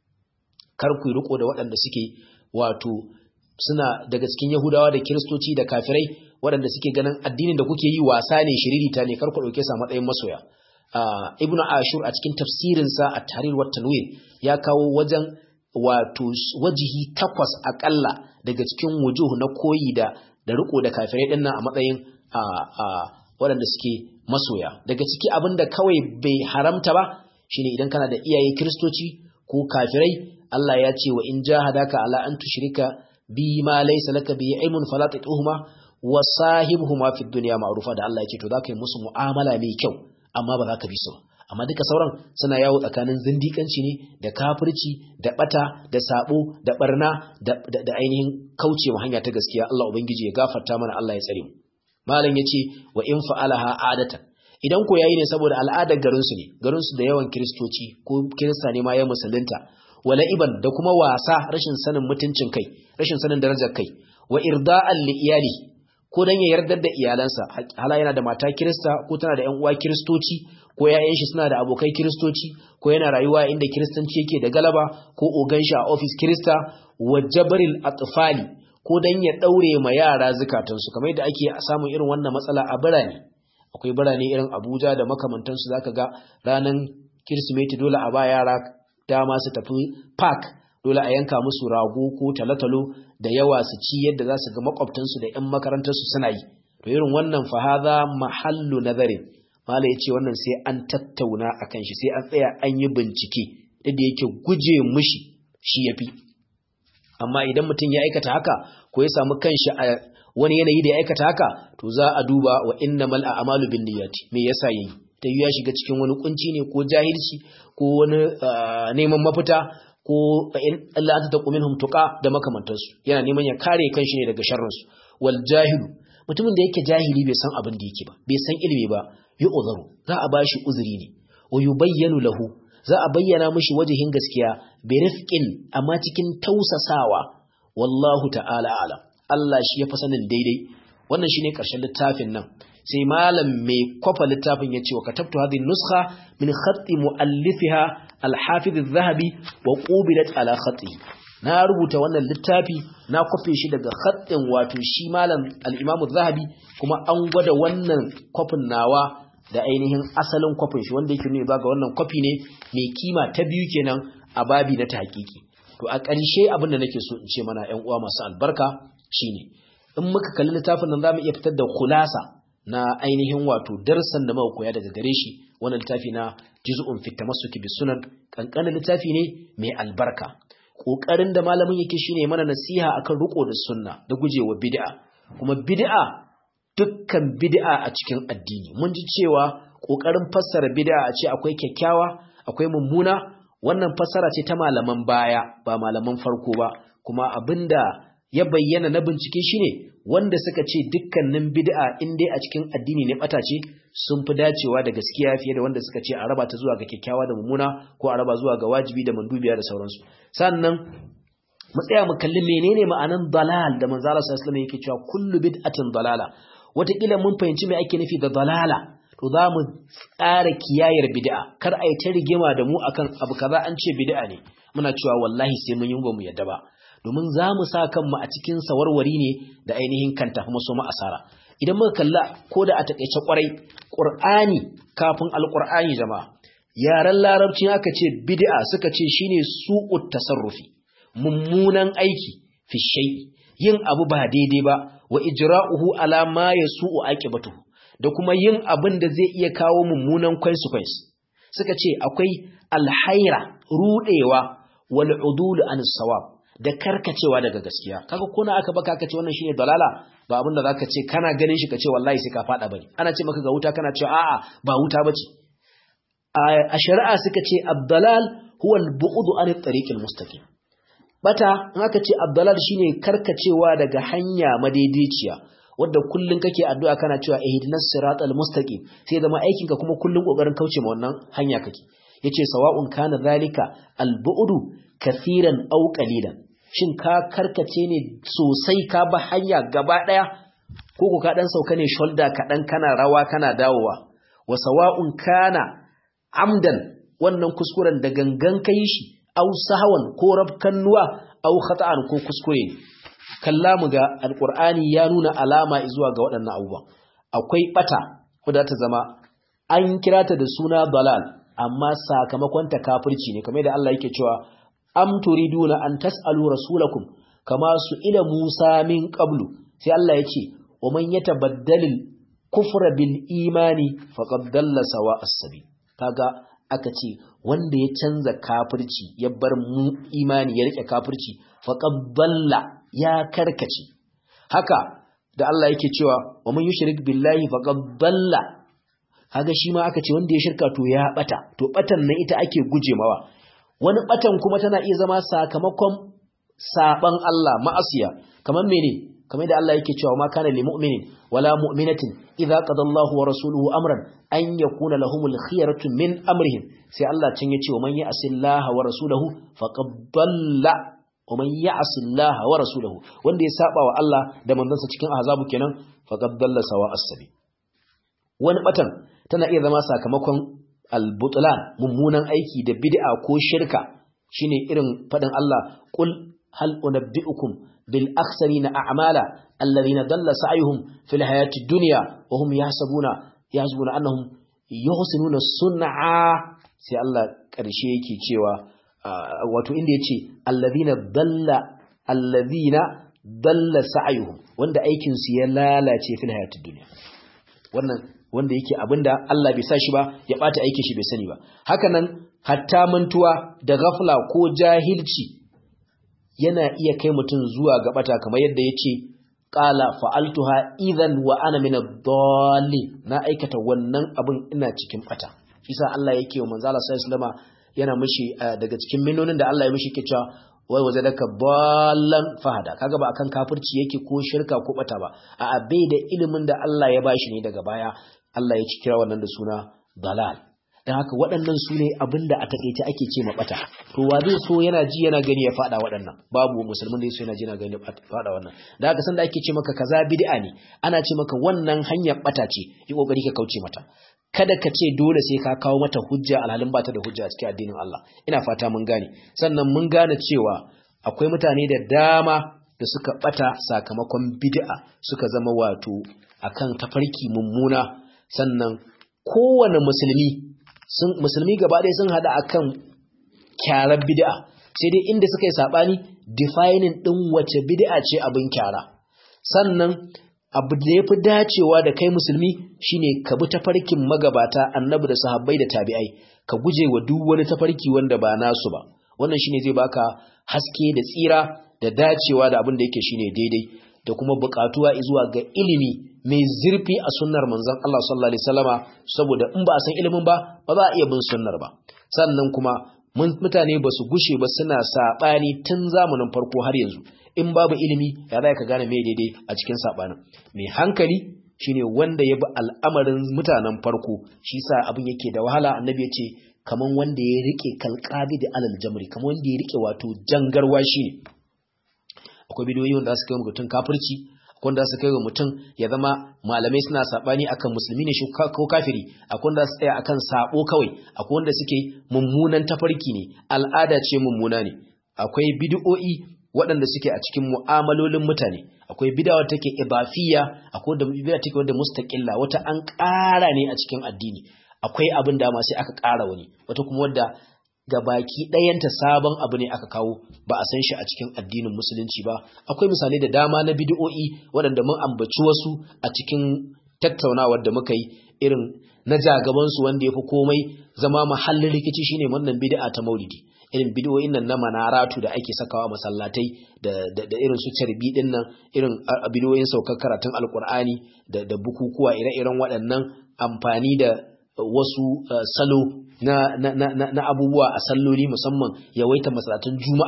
kar ku riko da waɗanda suke wato suna daga cikin Yahudawa da Kiristoci da kafirai waɗanda suke ganin addinin da kuke yi wasa ne shiririta ne kar ku dauke sa matsayin masoya Ibn Ashur a cikin tafsirinsa a Tahrir wa Tanwir ya kawo wajen wato wajihi 8 akalla daga cikin wujuh na koyi da riko da kafirai dinnan a matsayin waɗanda suke masoya daga ciki abinda kawai bai haramta ba shine idan kana da iyaye Kiristoci ko kafirai Allah ya ce wa in jahadaka ala an tushrika bi ma laysa laka bi ilmun fala tatuhuma wa sahibhuma fid dunya ma'rufa da Allah ya ce to zaka yi musu mu'amala mai kyau amma ba za ka bi su amma duka sauran suna yawo tsakanin zindikanci ne da kafirci da bata da sabo da barna da ainihin kaucewa hanya ta gaskiya Allah ubangiji ya gafarta mana Allah ya tsare mu malam yace wa in fa'alaha adatan idan ko yayi ne saboda al'adar garin su da yawan kristoci ko kirista ne ma ya musulunta wala iban da kuma wasa rashin sanin mutuncin kai rashin sanin darajar kai wa irda'an li iyali ko dan ya yardar da iyalansa hala yana da mata kirista ko tana da ƴan uwa kiristoci ko ƴaƴan shi suna da abokai kiristoci ko yana rayuwa inda kiristanci yake da galaba ko ogan shi a office kirista wa jabril atfali ko dan ya daure ma yara zakatansu kamar yadda ake samun irin wannan matsala a birane akwai birane irin Abuja da makamantansu zaka ga ranan Kirsimeti dole a ba yara dama su tafi park dole a yanka musu rago ko talatalo da yawa su ci yadda za su ga makwabtansu da ƴan makarantarsu suna yi to irin wannan fa hadha mahallu nazarin mala yace wannan sai an tattauna akan shi sai an tsaya an yi bincike da yake guje mushi shi yafi amma idan mutum ya aikata haka ko ya samu kanshi a wani yanayi da ya aikata haka to za a duba wa innamal a'malu binniyati me yasa yayi ta ya shiga cikin wani kunci ne ko jahilci ko wani neman mafita ko in Allah ta taqu minhum tuqa da makamantansu yana neman ya kare kanshi ne daga sharrin su wal jahilu mutumin da yake jahili bai san abin da yake ba bai san ilimi ba yu'zaru za a bashi uzuri ne wa yubayyanu lahu za a bayyana mishi wajihin gaskiya bi rifqin amma cikin tausasawa wallahu ta'ala alam Allah shi ya fa sanin daidai wannan shine karshen littafin nan sai malam mai kwafa littafin ya ce wa katabtu hadhihi nuskha min khatti muallifiha al-hafiz az-zahabi wa qubilat ala khatihi na rubuta wannan littafi na kwafe shi daga khattin wato shi malam al-imam az-zahabi kuma an gwada wannan kwafin nawa da ainihin asalin kwafin shi wanda yake nuna ga wannan kwafi ne mai kima ta biyu kenan a babi na tahqiqi to a ƙarshe abin da nake so in ce mana ƴan uwa masu albarka shine in muka kalli littafin nan zamu iya fitar da khulasa na ainihin wato darsan da muka koya daga gare shi wannan littafi na juz'un fi tamassuki bis sunan kankanin littafi ne mai albarka kokarin da malamin yake shine mana nasiha akan riko da sunna da gujewa bid'a kuma bid'a dukkan bid'a a cikin addini mun ji cewa kokarin fassara bid'a a ce akwai kyakkyawa akwai mummuna wannan fassara ce ta malaman baya ba malaman farko ba kuma abinda ya bayyana na bincike shine wanda suka ce dukkanin bid'a in dai a cikin addini ne bata ce sun fi dacewa da gaskiya fiye da wanda suka ce a raba ta zuwa ga kyakkyawa da mummuna ko a raba zuwa ga wajibi da mandubiya da sauransu sannan mu tsaya mu kalli menene ma'anan dalal da manzo Allah sallallahu alaihi wasallam yake cewa kullu bid'atin dalala wataƙila mun fahimci me ake nufi da dalala to za mu tsara kiyayar bid'a kar a yi ta rigima da mu akan abu kaza an ce bid'a ne muna cewa wallahi sai mun yi ba mu yadda ba domin za mu sa kanmu a cikin sawarwari ne da ainihin kan tafi maso mu asara idan muka kalla ko da a takeice kwarai qur'ani kafin alqur'ani jama'a yaran larabci aka ce bid'a suka ce shine su'ut tasarrufi mummunan aiki fi shay'i yin abu ba daidai ba wa ijra'uhu ala ma yasu'u aqibatuhu da kuma yin abin da zai iya kawo mummunan consequence suka ce akwai alhaira rudewa wal udul an sawab da karkacewa daga gaskiya kaga kuna aka baka kace wannan shine dalala ba abin da zaka ce kana ganin shi kace wallahi sai ka fada bane ana ce maka ga wuta kana cewa a'a ba wuta bace a shari'a suka ce abdalal huwa al-bu'd an at-tariq al-mustaqim bata in aka ce abdalal shine karkacewa daga hanya madaidaiciya wanda kullun kake addu'a kana cewa ihdinas siratal mustaqim sai zama aikin ka kuma kullun kokarin kauce ma wannan hanya kake yace sawa'un kana zalika al-bu'd kaseeran aw qalilan shin ka karkace ne sosai ka ba hanya gaba daya ko ko ka dan sauka ne shoulder kaɗan kana rawa kana dawowa wa sawa'un kana amdan wannan kuskuren da gangan kai shi aw sahawan ko rabkannuwa aw khata'an ko kuskure kalla mu ga alqur'ani ya nuna alama zuwa ga waɗannan abubuwa akwai bata wadda ta zama an kira ta da suna dalal amma sakamakon ta kafirci ne kamar da Allah yake cewa am turiduna an tasalu rasulakum kama su ila Musa min qablu sai Allah ya ce wa man yatabaddalil kufra bil imani faqad dalla sawa as-sabil kaga aka ce wanda ya canza kafirci ya bar mu imani ya rike kafirci faqad dalla ya karkace haka da Allah yake cewa wa man yushrik billahi faqad dalla kaga shi ma aka ce wanda ya shirka to ya bata to batan nan ita ake gujemawa wani batan kuma tana iya zama sakamakon saban Allah ma'asiya kamar mene kamar da Allah yake cewa ma kana lil mu'minin wala mu'minatin idza qada Allahu wa rasuluhu amran an yakuna lahumul khiyaratu min amrihim sai Allah cin yace wa man ya'sillaha wa rasulahu faqad dalla wa man ya'sillaha wa rasulahu wanda ya saba wa Allah da manzansa cikin ahzabu kenan faqad dalla sawa as-sabi wani batan tana iya zama sakamakon al-butlan mummunan aiki da bid'a ko shirka shine irin fadin Allah qul hal unabbiukum bil akhsarina a'mala alladhina dalla sa'yuhum fil hayati dunya wa hum yahsabuna annahum yuhsinuna sun'a sai Allah karshe yake cewa wato inda yace alladhina dalla sa'yuhum wanda aikin su ya lalace fil hayati dunya wannan wanda yake abinda Allah bai sa shi ba ya bata aikin shi bai sani ba haka nan hatta mantuwa da ghafla ko jahilci yana iya kai mutum zuwa ga bata kamar yadda yace qala fa'altuha idhan wa ana min ad-dallin na aikata wannan abin ina cikin bata isa Allah yake wa manzo Allah sallallahu alaihi wasallam yana mishi daga cikin minnonin da Allah ya mishi ke cewa wai wajadaka ballan fahada kaga ba akan kafirci yake ko shirka ko bata ba a bai da ilimin da Allah ya bashi ne daga baya Allah ya kira wannan da suna dalal dan haka waɗannan su ne abinda a takeice ake ce mabata to wa zai so yana ji yana gani ya fada waɗannan babu musulmin da yaso yana ji yana gani ya fada wannan dan haka san da ake ce maka kaza bid'a ne ana ce maka wannan hanyar bata ce yi kokari ka kauce mata kada ka ce dole sai ka kawo mata hujja alhalin ba ta da hujja a cikin addinin Allah ina fata mun gane sannan mun gane cewa akwai mutane da dama da suka bata sakamakon bid'a suka zama wato akan tafarki mummuna sannan kowane musulmi gaba ɗaya sun hada akan kyarar bid'a sai dai inda suka yi sabani defining din wace bid'a ce abin kyara sannan abu da yafi dacewa da kai musulmi shine ka bi tafarkin magabata annabi da sahabbai da tabi'ai ka guje wa duk wani tafarki wanda ba nasu ba wannan shine zai baka haske da tsira da dacewa da abin da yake shine daidai da kuma buƙatuwa zuwa ga ilimi mai zurfi a sunnar manzon Allah sallallahu alaihi wasallama saboda in ba a san ilimin ba ba za a iya bin sunnar ba sannan kuma mutane ba su gushe ba suna sabani tun zamanin farko har yanzu in babu ilimi ya za ka gane me daidai a cikin sabanin mai hankali shine wanda ya bi al'amarin mutanen farko shi sa abin yake da wahala annabi ya ce kaman wanda ya rike kalqabi da alal jamri kaman wanda ya rike wato jangarwa shi akwai bidiyoyi wanda su kai mutum kafirci akwai wanda su kai mutum ya zama malamai suna sabani akan musulmi ne ko kafiri akwai wanda su tsaya akan sabo kawai akwai wanda suke mummunan tafarki ne al'ada ce mummuna ne akwai bid'o'i waɗanda suke a cikin mu'amalolin mutane akwai bid'a wata take ibafiyya akwai da bid'a take wanda mustaqilla wata an ƙara ne a cikin addini akwai abin da ma sai aka ƙara wani wata kuma wadda gabaki ɗayanta sabon abu ne aka kawo ba a san shi a cikin addinin musulunci ba akwai misalai da dama na bid'o'i waɗanda mun ambaci wasu a cikin tattaunawar da muka yi irin na jagaban su wanda yafi komai zama mahallin rikici shine wannan bid'a ta maulidi irin bid'o'in nan na manaratu da ake sakawa masallatai da irin su carbi din nan irin bid'o'in saukar karatun alkur'ani da bukukuwa ire-iren waɗannan amfani da wasu salo na abubuwa a salloli musamman yawaita masallatun juma'a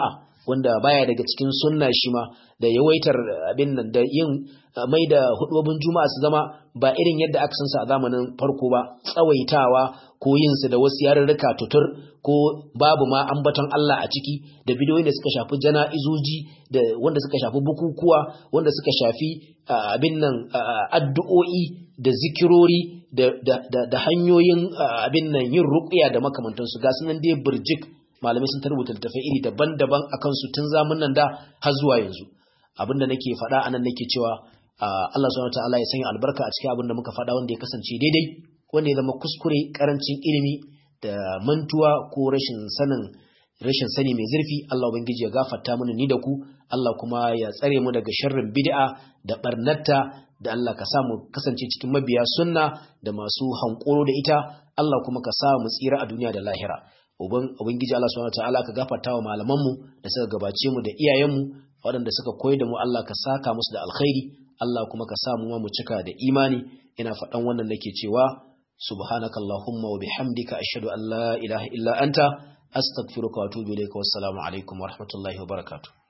wanda baya daga cikin sunna shi ma da yawaitar abin nan da yin mai da hudubin juma'a su zama ba irin yadda aka san su a zamanin farko ba, tsawaitawa ko yin su da wasu yarurruka tutur ko babu ma ambaton Allah a ciki, da bidiyoyin da suka shafi jana'izoji da wanda suka shafi bukukuwa, wanda suka shafi abin nan addu'o'i da zikirori da hanyoyin abin nan yin ruqya da makamantansu ga sunan dai burjik. Malamai sun tarbuta littafai iri daban-daban akan su tun zamanin da har zuwa yanzu. Abinda nake faɗa anan nake cewa Allah subhanahu wataala ya sanya albarka a cikin abin da muka faɗa wanda ya kasance daidai, wanda ya zama kuskure, karancin ilimi da mantuwa ko rashin sani mai zurfi, Allah ubangiji ya gafarta mana ni da ku. Allah kuma ya tsare mu daga sharrin bid'a da barnatta, da Allah ka sa mu kasance cikin mabiya sunna da masu hankoro da ita. Allah kuma ka sa mu tsira a duniya da lahira. Ubangiji Allah subhanahu wataala ka gafarta wa malamanmu da suka gabace mu da iyayenmu waɗanda suka koyar da mu, Allah ka saka musu da alkhairi. Allah kuma ka sa mu ma mu cika da imani. Ina faɗan wannan nake cewa subhanakallahumma wa bihamdika ashhadu an la ilaha illa anta astaghfiruka wa atubu ilayka. Wassalamu alaikum wa rahmatullahi wa barakatuh.